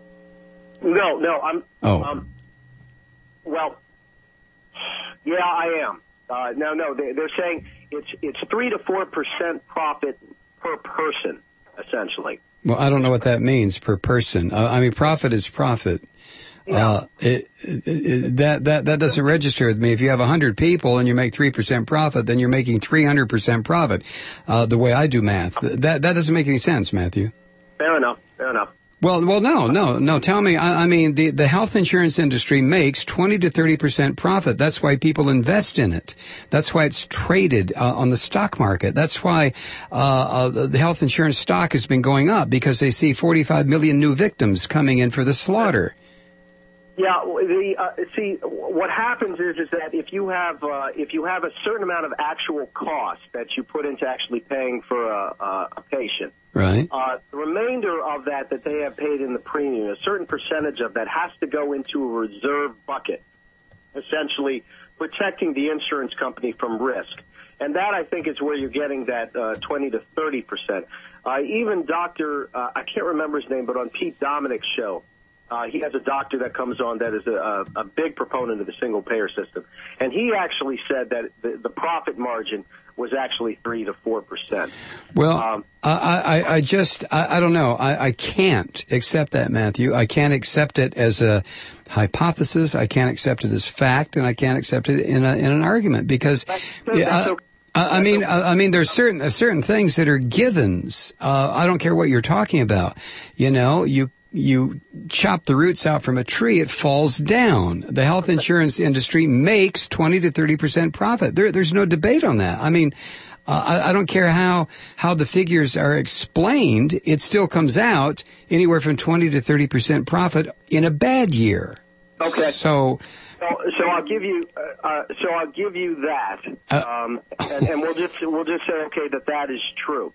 No, no, I'm.
Oh.
Um, well, yeah, I am. Uh, no, no, they, they're saying it's it's three to four percent profit per person, essentially.
Well, I don't know what that means per person. Uh, I mean, profit is profit.
Yeah.
Uh, it, it, it, that, that, that doesn't register with me. If you have a hundred people and you make three percent profit, then you're making three hundred percent profit. Uh, the way I do math. That, that doesn't make any sense, Matthew.
Fair enough. Fair enough.
Well, well, no, no, no. Tell me, I, I mean, the, the health insurance industry makes twenty to thirty percent profit. That's why people invest in it. That's why it's traded uh, on the stock market. That's why uh, uh, the health insurance stock has been going up, because they see forty-five million new victims coming in for the slaughter.
Yeah, the uh, see what happens is is that if you have uh, if you have a certain amount of actual cost that you put into actually paying for a, a, a patient,
Right.
uh, the remainder of that that they have paid in the premium, a certain percentage of that has to go into a reserve bucket, essentially protecting the insurance company from risk. And that, I think, is where you're getting that uh, twenty to thirty percent. Uh, even Doctor, uh, I can't remember his name, but on Pete Dominic's show, Uh, he has a doctor that comes on that is a, a, a big proponent of the single-payer system. And he actually said that the, the profit margin was actually three to four percent.
Well,
um,
I, I, I just, I, I don't know. I, I can't accept that, Matthew. I can't accept it as a hypothesis. I can't accept it as fact, and I can't accept it in a, in an argument because,
that's, that's
yeah,
okay.
I, I mean, I, I mean, there's certain uh, certain things that are givens. Uh, I don't care what you're talking about. You know, you. You chop the roots out from a tree, it falls down. The health insurance industry makes twenty to thirty percent profit. There, there's no debate on that. I mean, uh, I, I don't care how, how the figures are explained. It still comes out anywhere from twenty to thirty percent profit in a bad year.
Okay.
So,
So, so I'll give you, uh, uh, so I'll give you that, um, and, and we'll just we'll just say okay that that is true.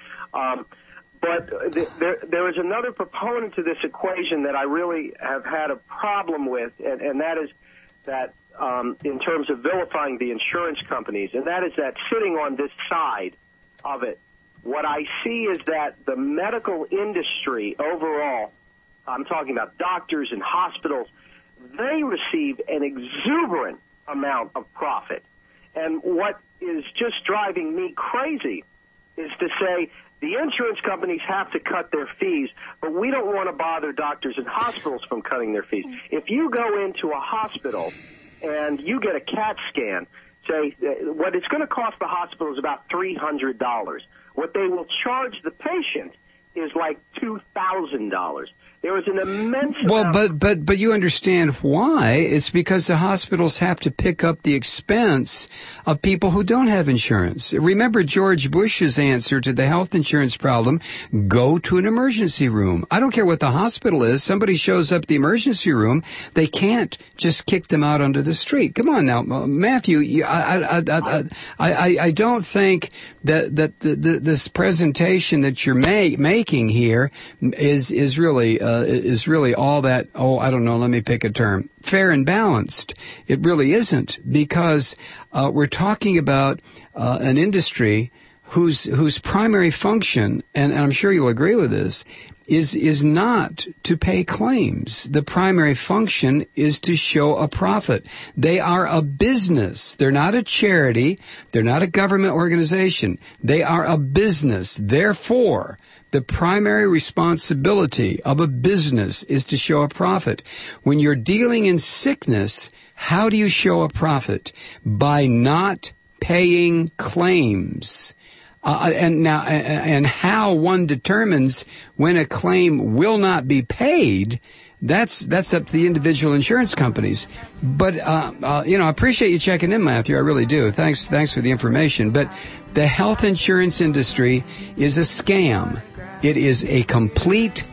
Um, But th- there, there is another proponent to this equation that I really have had a problem with, and, and that is that um, in terms of vilifying the insurance companies, and that is that sitting on this side of it, what I see is that the medical industry overall, I'm talking about doctors and hospitals, they receive an exuberant amount of profit. And what is just driving me crazy is to say, the insurance companies have to cut their fees, but we don't want to bother doctors and hospitals from cutting their fees. If you go into a hospital and you get a CAT scan, say what it's going to cost the hospital is about three hundred dollars. What they will charge the patient is like two thousand dollars. There is an immense
well,
amount
but, but, but you understand why. It's because the hospitals have to pick up the expense of people who don't have insurance. Remember George Bush's answer to the health insurance problem, go to an emergency room. I don't care what the hospital is. Somebody shows up at the emergency room. They can't just kick them out onto the street. Come on now, Matthew, you, I, I, I, I, I, I don't think that, that the, the, this presentation that you're ma- making here is, is really, uh, is really all that, oh, I don't know, let me pick a term, fair and balanced. It really isn't, because uh, we're talking about uh, an industry whose whose primary function, and, and I'm sure you'll agree with this, is is not to pay claims. The primary function is to show a profit. They are a business. They're not a charity. They're not a government organization. They are a business. Therefore, the primary responsibility of a business is to show a profit. When you're dealing in sickness, how do you show a profit? By not paying claims. Uh, and now, and how one determines when a claim will not be paid, that's that's up to the individual insurance companies. But uh, uh, you know, I appreciate you checking in, Matthew. I really do. Thanks, thanks for the information. But the health insurance industry is a scam. It is a complete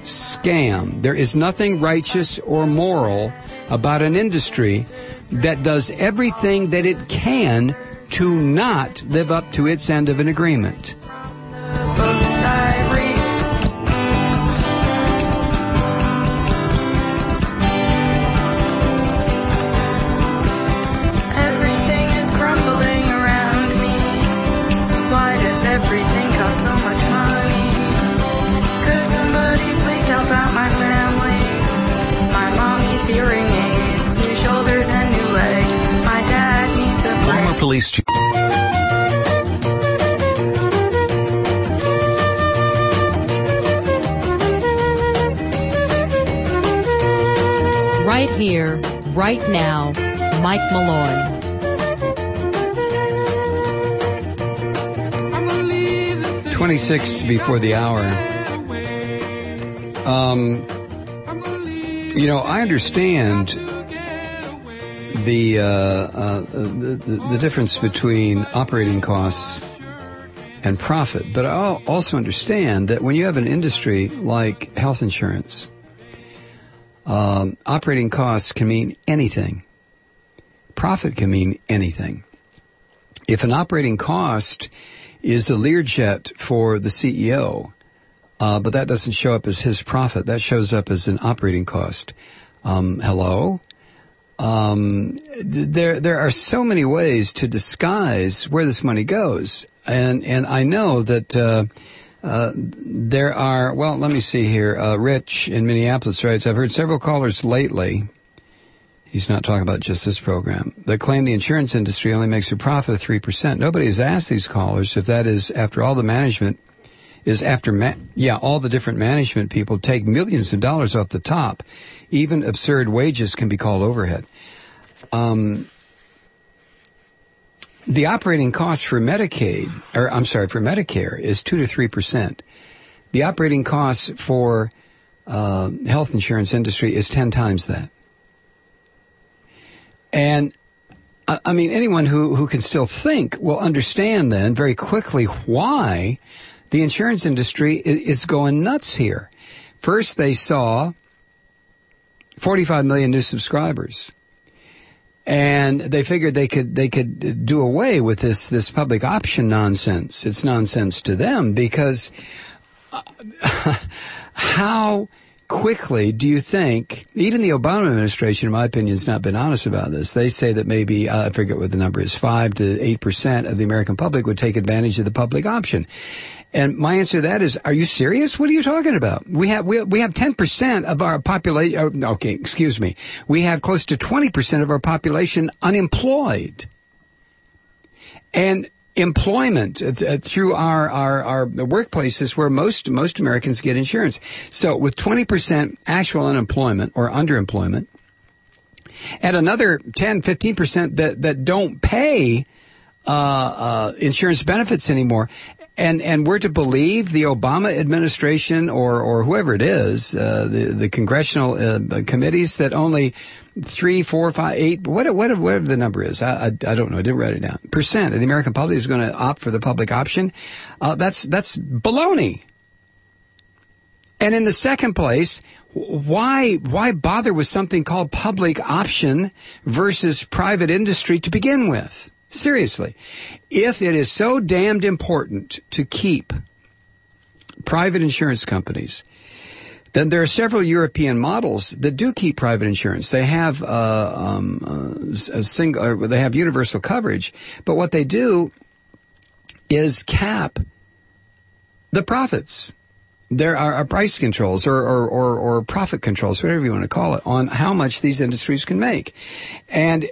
scam. There is nothing righteous or moral about an industry that does everything that it can to not live up to its end of an agreement.
Everything is crumbling around me. Why does everything cost so much money? Could somebody please help out my family? My mom needs hearing aids, new shoulders and new legs. My dad needs a
Former police chief.
Right here, right now, Mike Malloy.
twenty-six before the hour. Um, you know, I understand the, uh, uh, the, the the difference between operating costs and profit, but I also understand that when you have an industry like health insurance, um, operating costs can mean anything. Profit can mean anything. If an operating cost is a Learjet for the C E O, uh, but that doesn't show up as his profit, that shows up as an operating cost. Um, hello? Um, th- there, there are so many ways to disguise where this money goes. And, and I know that, uh, Uh, there are, well, let me see here. Uh, Rich in Minneapolis writes, I've heard several callers lately, he's not talking about just this program, that claim the insurance industry only makes a profit of three percent. Nobody has asked these callers if that is after all the management is after, ma- yeah, all the different management people take millions of dollars off the top. Even absurd wages can be called overhead. Um, the operating cost for Medicaid, or I'm sorry, for Medicare is two to three percent. The operating cost for uh, health insurance industry is ten times that. And I, I mean, anyone who, who can still think will understand then very quickly why the insurance industry is, is going nuts here. First, they saw forty-five million new subscribers, and they figured they could they could do away with this this public option nonsense. It's nonsense to them because uh, how quickly do you think, even the Obama administration, in my opinion, has not been honest about this. They say that maybe, uh, I forget what the number is, five to eight percent of the American public would take advantage of the public option. And my answer to that is, are you serious? What are you talking about? We have, we, we have ten percent of our population, okay, excuse me. We have close to twenty percent of our population unemployed. And employment uh, through our, our, our the workplaces where most, most Americans get insurance. So with twenty percent actual unemployment or underemployment, and another ten, fifteen percent that, that don't pay, uh, uh, insurance benefits anymore. And, and we're to believe the Obama administration or, or whoever it is, uh, the, the congressional, uh, committees that only three, four, five, eight, what, what, whatever the number is. I, I, I don't know. I didn't write it down. Percent of the American public is going to opt for the public option. Uh, that's, that's baloney. And in the second place, why, why bother with something called public option versus private industry to begin with? Seriously, if it is so damned important to keep private insurance companies, then there are several European models that do keep private insurance. They have uh, um, a single, or they have universal coverage, but what they do is cap the profits. There are, are price controls or, or, or, or profit controls, whatever you want to call it, on how much these industries can make, and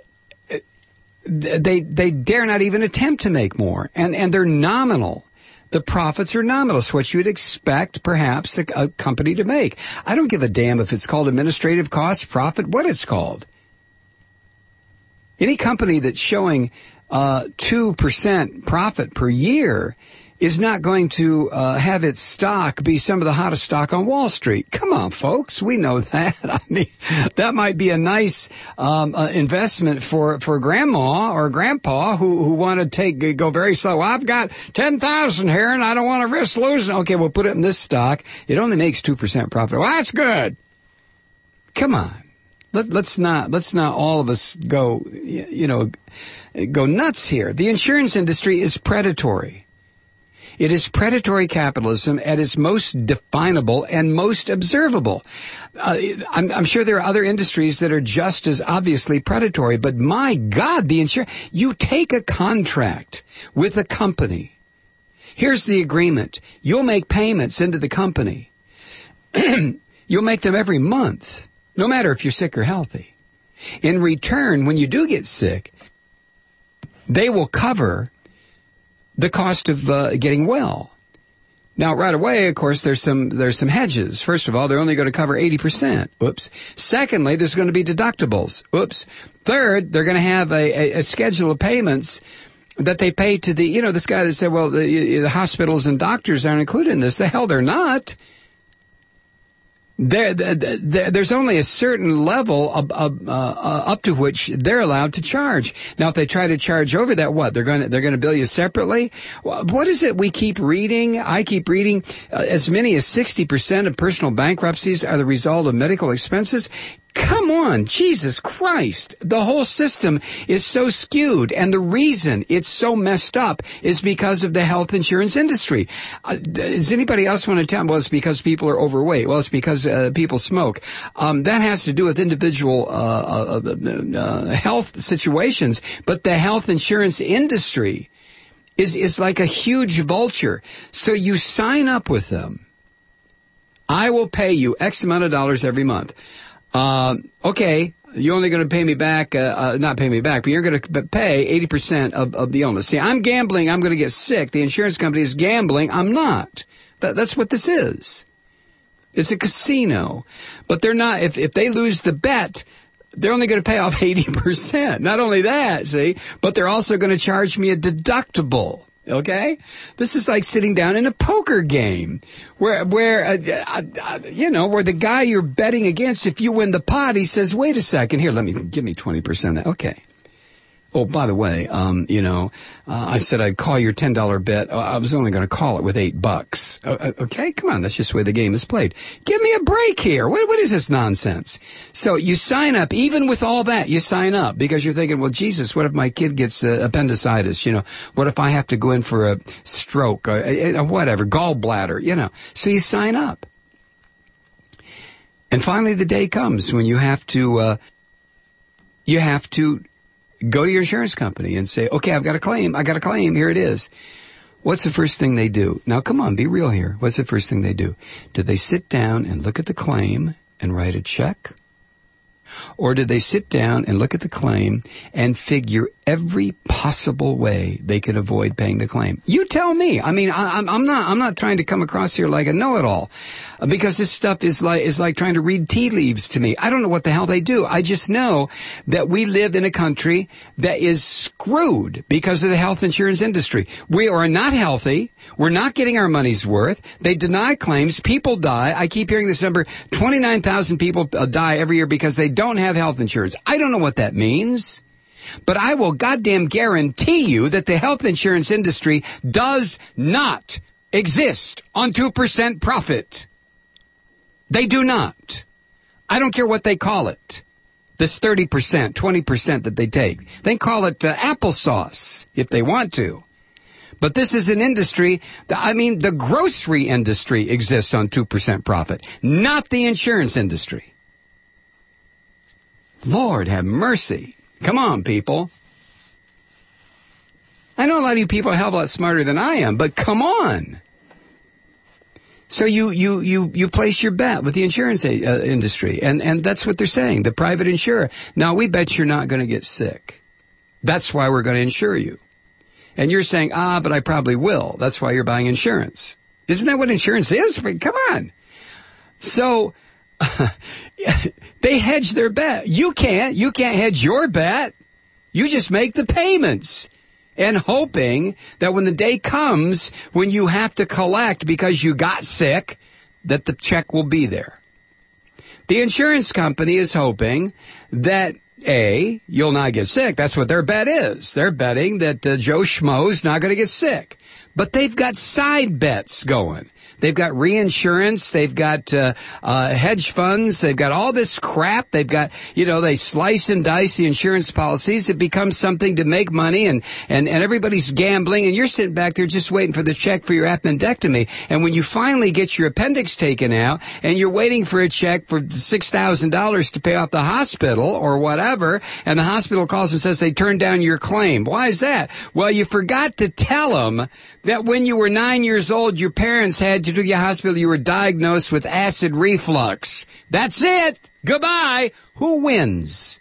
They they dare not even attempt to make more, and and they're nominal. The profits are nominal. It's what you would expect, perhaps, a, a company to make. I don't give a damn if it's called administrative cost, profit, what it's called. Any company that's showing uh two percent profit per year is not going to uh, have its stock be some of the hottest stock on Wall Street. Come on, folks. We know that. I mean, that might be a nice um, uh, investment for, for grandma or grandpa who, who want to take go very slow. I've got ten thousand here and I don't want to risk losing. Okay, we'll put it in this stock. It only makes two percent profit. Well, that's good. Come on. Let, let's not, let's not all of us go, you know, go nuts here. The insurance industry is predatory. It is predatory capitalism at its most definable and most observable. Uh, I'm, I'm sure there are other industries that are just as obviously predatory, but my God, the insurance, you take a contract with a company. Here's the agreement. You'll make payments into the company. You'll make them every month, no matter if you're sick or healthy. In return, when you do get sick, they will cover the cost of uh, getting well. Now, right away, of course, there's some there's some hedges. First of all, they're only going to cover eighty percent. Oops. Secondly, there's going to be deductibles. Oops. Third, they're going to have a, a, a schedule of payments that they pay to the, you know, this guy that said, well, the, the hospitals and doctors aren't included in this. The hell they're not. There, there, there's only a certain level of, of, uh, uh, up to which they're allowed to charge. Now, if they try to charge over that, what? They're going to, they're going to bill you separately? What is it we keep reading? I keep reading uh, as many as sixty percent of personal bankruptcies are the result of medical expenses. Come on, Jesus Christ. The whole system is so skewed, and the reason it's so messed up is because of the health insurance industry. Uh, does anybody else want to tell me? Well, it's because people are overweight. Well, it's because uh, people smoke. Um, that has to do with individual uh, uh, uh, health situations, but the health insurance industry is, is like a huge vulture. So you sign up with them. I will pay you X amount of dollars every month. Uh, okay, you're only going to pay me back, uh, uh, not pay me back, but you're going to pay eighty percent of, of the illness. See, I'm gambling, I'm going to get sick. The insurance company is gambling, I'm not. That, that's what this is. It's a casino. But they're not, if, if they lose the bet, they're only going to pay off eighty percent. Not only that, see, but they're also going to charge me a deductible. Okay? This is like sitting down in a poker game where, where, uh, uh, uh, you know, where the guy you're betting against, if you win the pot, he says, wait a second, here, let me, give me twenty percent of that. Okay. Oh, by the way, um, you know, uh, I said I'd call your ten dollar bet. Uh, I was only going to call it with eight bucks. Uh, okay, come on, that's just the way the game is played. Give me a break here. What, what is this nonsense? So you sign up, even with all that, you sign up because you're thinking, well, Jesus, what if my kid gets uh, appendicitis? You know, what if I have to go in for a stroke or uh, whatever, gallbladder, you know. So you sign up. And finally the day comes when you have to, uh, you have to, go to your insurance company and say, okay, I've got a claim. I got a claim. Here it is. What's the first thing they do? Now, come on, be real here. What's the first thing they do? Do they sit down and look at the claim and write a check? Or do they sit down and look at the claim and figure every possible way they can avoid paying the claim? You tell me. I mean, I, I'm, I'm not, I'm not trying to come across here like a know-it-all, because this stuff is like, is like trying to read tea leaves to me. I don't know what the hell they do. I just know that we live in a country that is screwed because of the health insurance industry. We are not healthy. We're not getting our money's worth. They deny claims. People die. I keep hearing this number. twenty-nine thousand people die every year because they don't have health insurance. I don't know what that means. But I will goddamn guarantee you that the health insurance industry does not exist on two percent profit. They do not. I don't care what they call it. This thirty percent, twenty percent that they take. They call it uh, applesauce if they want to. But this is an industry, that, I mean, the grocery industry exists on two percent profit, not the insurance industry. Lord have mercy. Come on, people. I know a lot of you people are a hell of a lot smarter than I am, but come on. So you, you, you, you place your bet with the insurance uh, industry, and, and that's what they're saying, the private insurer. Now, we bet you're not going to get sick. That's why we're going to insure you. And you're saying, ah, but I probably will. That's why you're buying insurance. Isn't that what insurance is? Come on. So they hedge their bet. You can't. You can't hedge your bet. You just make the payments and hoping that when the day comes when you have to collect because you got sick, that the check will be there. The insurance company is hoping that, A, you'll not get sick. That's what their bet is. They're betting that uh, Joe Schmo's not going to get sick. But they've got side bets going. They've got reinsurance. They've got uh, uh hedge funds. They've got all this crap. They've got, you know, they slice and dice the insurance policies. It becomes something to make money, and, and, and everybody's gambling, and you're sitting back there just waiting for the check for your appendectomy. And when you finally get your appendix taken out and you're waiting for a check for six thousand dollars to pay off the hospital or whatever, and the hospital calls and says they turned down your claim. Why is that? Well, you forgot to tell them that when you were nine years old, your parents had to to your hospital, you were diagnosed with acid reflux. That's it. Goodbye. Who wins?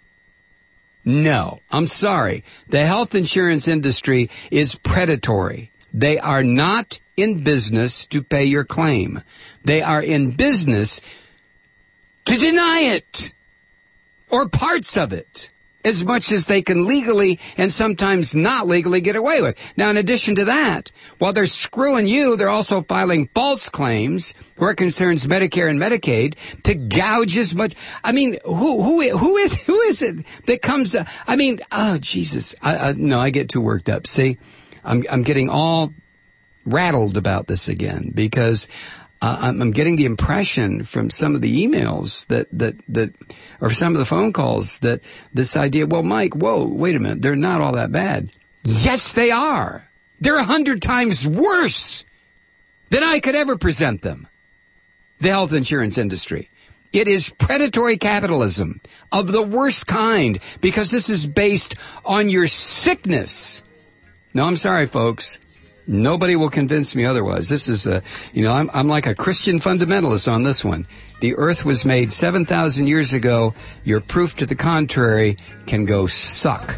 No, I'm sorry. The health insurance industry is predatory. They are not in business to pay your claim. They are in business to deny it or parts of it, as much as they can legally and sometimes not legally get away with. Now, in addition to that, while they're screwing you, they're also filing false claims where it concerns Medicare and Medicaid to gouge as much. I mean, who who who is who is it that comes? Uh, I mean, oh Jesus! I, I, no, I get too worked up. See, I'm I'm getting all rattled about this again because Uh, I'm, I'm getting the impression from some of the emails that, that, that, or some of the phone calls that this idea, well, Mike, whoa, wait a minute, they're not all that bad. Yes, they are. They're a hundred times worse than I could ever present them. The health insurance industry. It is predatory capitalism of the worst kind because this is based on your sickness. No, I'm sorry, folks. Nobody will convince me otherwise. This is a, you know, I'm, I'm like a Christian fundamentalist on this one. The earth was made seven thousand years ago. Your proof to the contrary can go suck.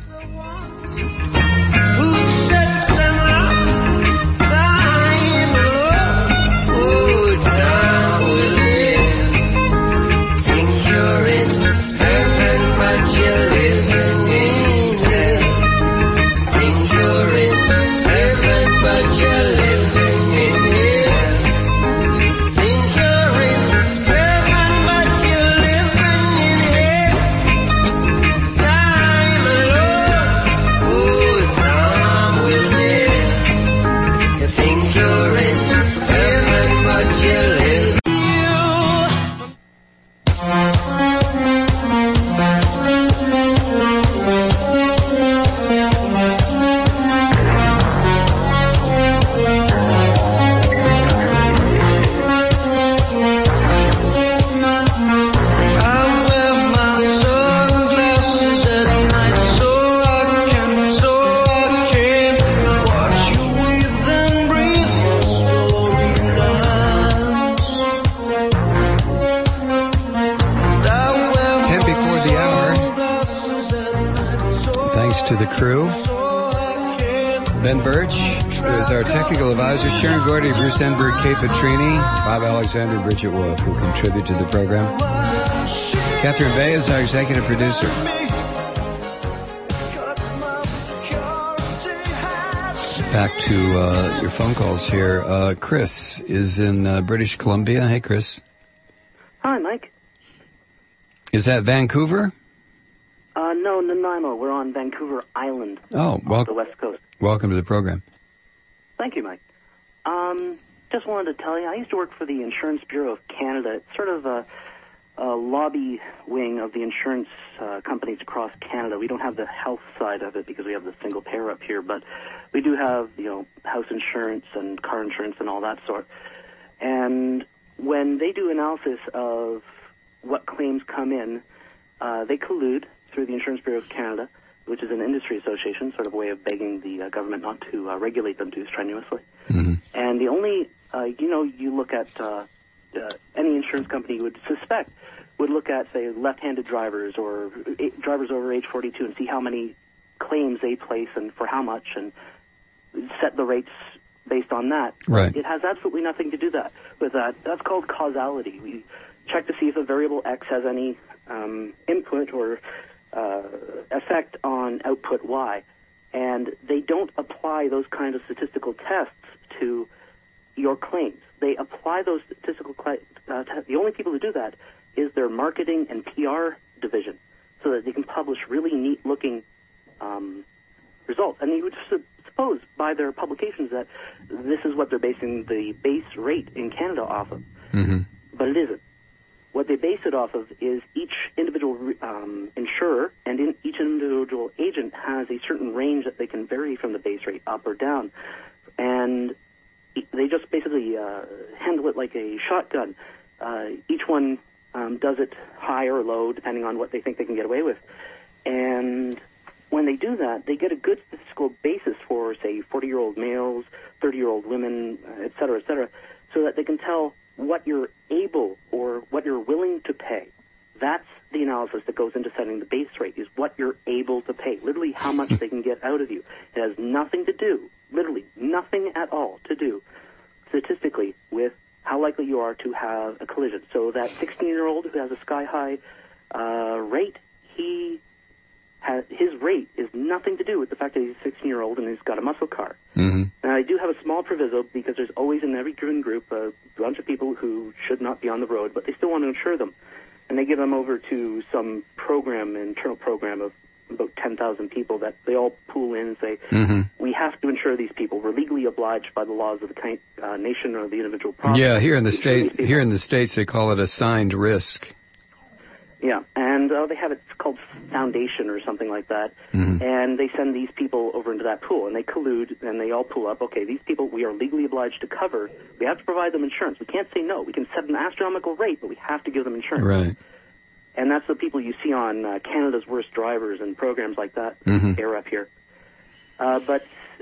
To the crew, Ben Birch is our technical advisor, Sharon Gordy, Bruce Enberg, Kay Petrini, Bob Alexander, and Bridget Wolf, who contribute to the program. Catherine Bay is our executive producer. Back to uh, your phone calls here. Uh, Chris is in uh, British Columbia. Hey, Chris.
Hi, Mike.
Is that Vancouver?
Uh, no, Nanaimo. We're on Vancouver Island.
Oh, well,
off the west coast.
Welcome to the program.
Thank you, Mike. Um, just wanted to tell you, I used to work for the Insurance Bureau of Canada. It's sort of a, a lobby wing of the insurance uh, companies across Canada. We don't have the health side of it because we have the single payer up here, but we do have, you know, house insurance and car insurance and all that sort. And when they do analysis of what claims come in, uh, they collude through the Insurance Bureau of Canada, which is an industry association, sort of a way of begging the uh, government not to uh, regulate them too strenuously.
Mm-hmm.
And the only, uh, you know, you look at uh, uh, any insurance company would suspect would look at, say, left-handed drivers or a- drivers over age forty-two and see how many claims they place and for how much and set the rates based on that.
Right.
It has absolutely nothing to do that with that. That's called causality. We check to see if a variable X has any um, input or uh, effect on output Y. And they don't apply those kind of statistical tests to your claims. They apply those statistical cl- uh, tests. The only people who do that is their marketing and P R division, so that they can publish really neat-looking um, results. And you would su- suppose by their publications that this is what they're basing the base rate in Canada off of.
Mm-hmm.
But it isn't. What they base it off of is each individual um, insurer and in each individual agent has a certain range that they can vary from the base rate up or down. And they just basically uh, handle it like a shotgun. Uh, each one um, does it high or low, depending on what they think they can get away with. And when they do that, they get a good statistical basis for, say, forty-year-old males, thirty-year-old women, et cetera, et cetera, so that they can tell what you're able or what you're willing to pay. That's the analysis that goes into setting the base rate, is what you're able to pay, literally how much they can get out of you. It has nothing to do, literally nothing at all to do, statistically, with how likely you are to have a collision. So that sixteen-year-old who has a sky-high uh, rate, he has, his rate is nothing to do with the fact that he's a sixteen-year-old and he's got a muscle car.
Mm-hmm.
Now, I do have a small proviso because there's always in every given group a bunch of people who should not be on the road, but they still want to insure them. And they give them over to some program, internal program of about ten thousand people that they all pool in and say,
mm-hmm.
we have to insure these people. We're legally obliged by the laws of the kind, uh, nation or the individual province.
Yeah, here in the States, here in the States, they call it assigned risk.
Yeah, and uh, they have it called foundation or something like that,
mm-hmm.
and they send these people over into that pool, and they collude, and they all pool up. Okay, these people we are legally obliged to cover. We have to provide them insurance. We can't say no. We can set an astronomical rate, but we have to give them insurance.
Right.
And that's the people you see on uh, Canada's Worst Drivers and programs like that
mm-hmm.
air up here. Uh, but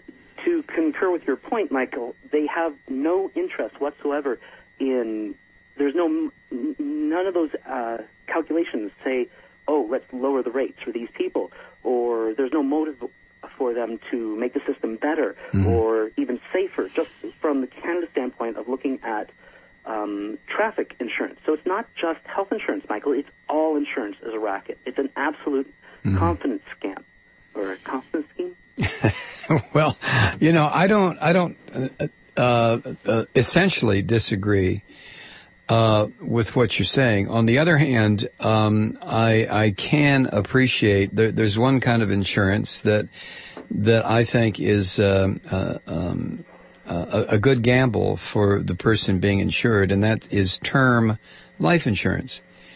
to concur with your point, Michael, they have no interest whatsoever in, there's no, none of those uh, calculations say, oh, let's lower the rates for these people, or there's no motive for them to make the system better mm-hmm. or even safer, just from the Canada standpoint of looking at um, traffic insurance. So it's not just health insurance, Michael, it's all insurance as a racket. It's an absolute mm-hmm. confidence scam, or a confidence scheme.
Well, you know, I don't, I don't uh, uh, uh, essentially disagree uh, with what you're saying. On the other hand, um, I, I can appreciate there, there's one kind of insurance that that I think is uh, uh, um, a, a good gamble for the person being insured, and that is term life insurance.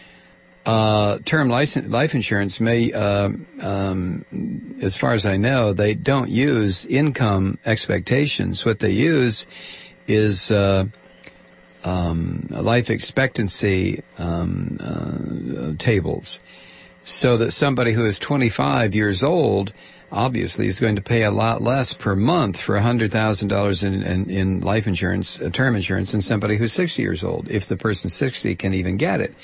Uh, term life, life insurance may, uh, um, as far as I know, they don't use income expectations. What they use is uh, um, life expectancy um, uh, tables, so that somebody who is twenty-five years old obviously is going to pay a lot less per month for one hundred thousand dollars in, in, in life insurance, uh, term insurance, than somebody who's sixty years old, if the person sixty can even get it.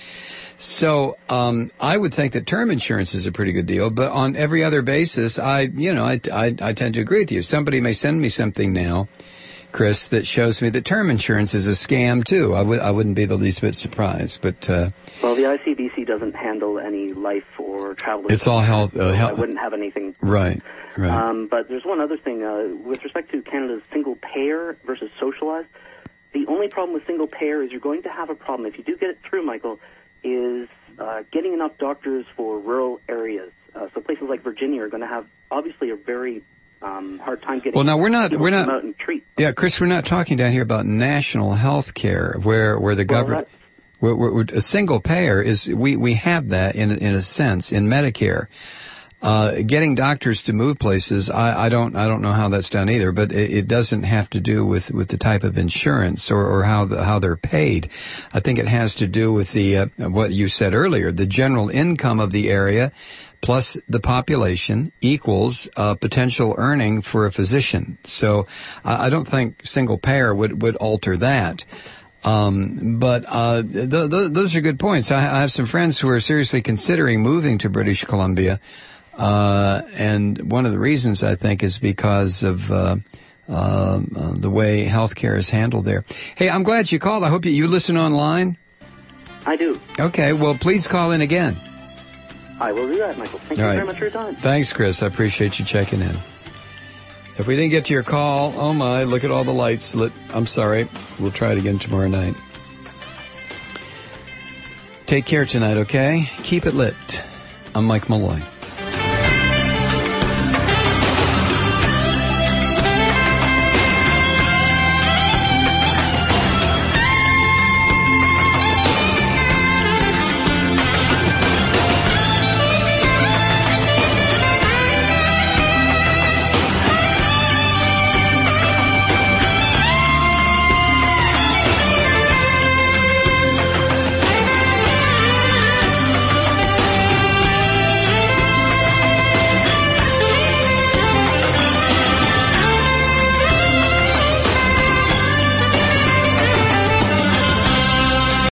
So um, I would think that term insurance is a pretty good deal, but on every other basis, I, you know, I, I, I tend to agree with you. Somebody may send me something now, Chris, that shows me that term insurance is a scam too. I would, I wouldn't be the least bit surprised. But uh,
well, the I C B C doesn't handle any life or travel.
It's all health. Uh,
so
health.
I wouldn't have anything.
Right. Right.
Um, but there's one other thing uh, with respect to Canada's single payer versus socialized. The only problem with single payer is you're going to have a problem if you do get it through, Michael. Is uh, getting enough doctors for rural areas. Uh, so places like Virginia are going to have obviously a very um, hard time getting.
Well, now we're not we're not.
Out and treat.
Yeah, Chris, we're not talking down here about national health care, where where the
well,
government. We're, we're, a single payer is we we have that in in a sense in Medicare. Uh, getting doctors to move places, I, I don't, I don't know how that's done either, but it, it doesn't have to do with, with the type of insurance or, or how the, how they're paid. I think it has to do with the, uh, what you said earlier, the general income of the area plus the population equals, uh, potential earning for a physician. So I, I don't think single payer would, would alter that. Um, but, uh, th- th- those are good points. I, I have some friends who are seriously considering moving to British Columbia. Uh, and one of the reasons I think is because of, uh, uh, uh, the way healthcare is handled there. Hey, I'm glad you called. I hope you, you listen online.
I do.
Okay. Well, please call in again.
I will do that, Michael. Thank
All
you
right.
very much for your time.
Thanks, Chris. I appreciate you checking in. If we didn't get to your call, oh my, look at all the lights lit. I'm sorry. We'll try it again tomorrow night. Take care tonight, okay? Keep it lit. I'm Mike Malloy.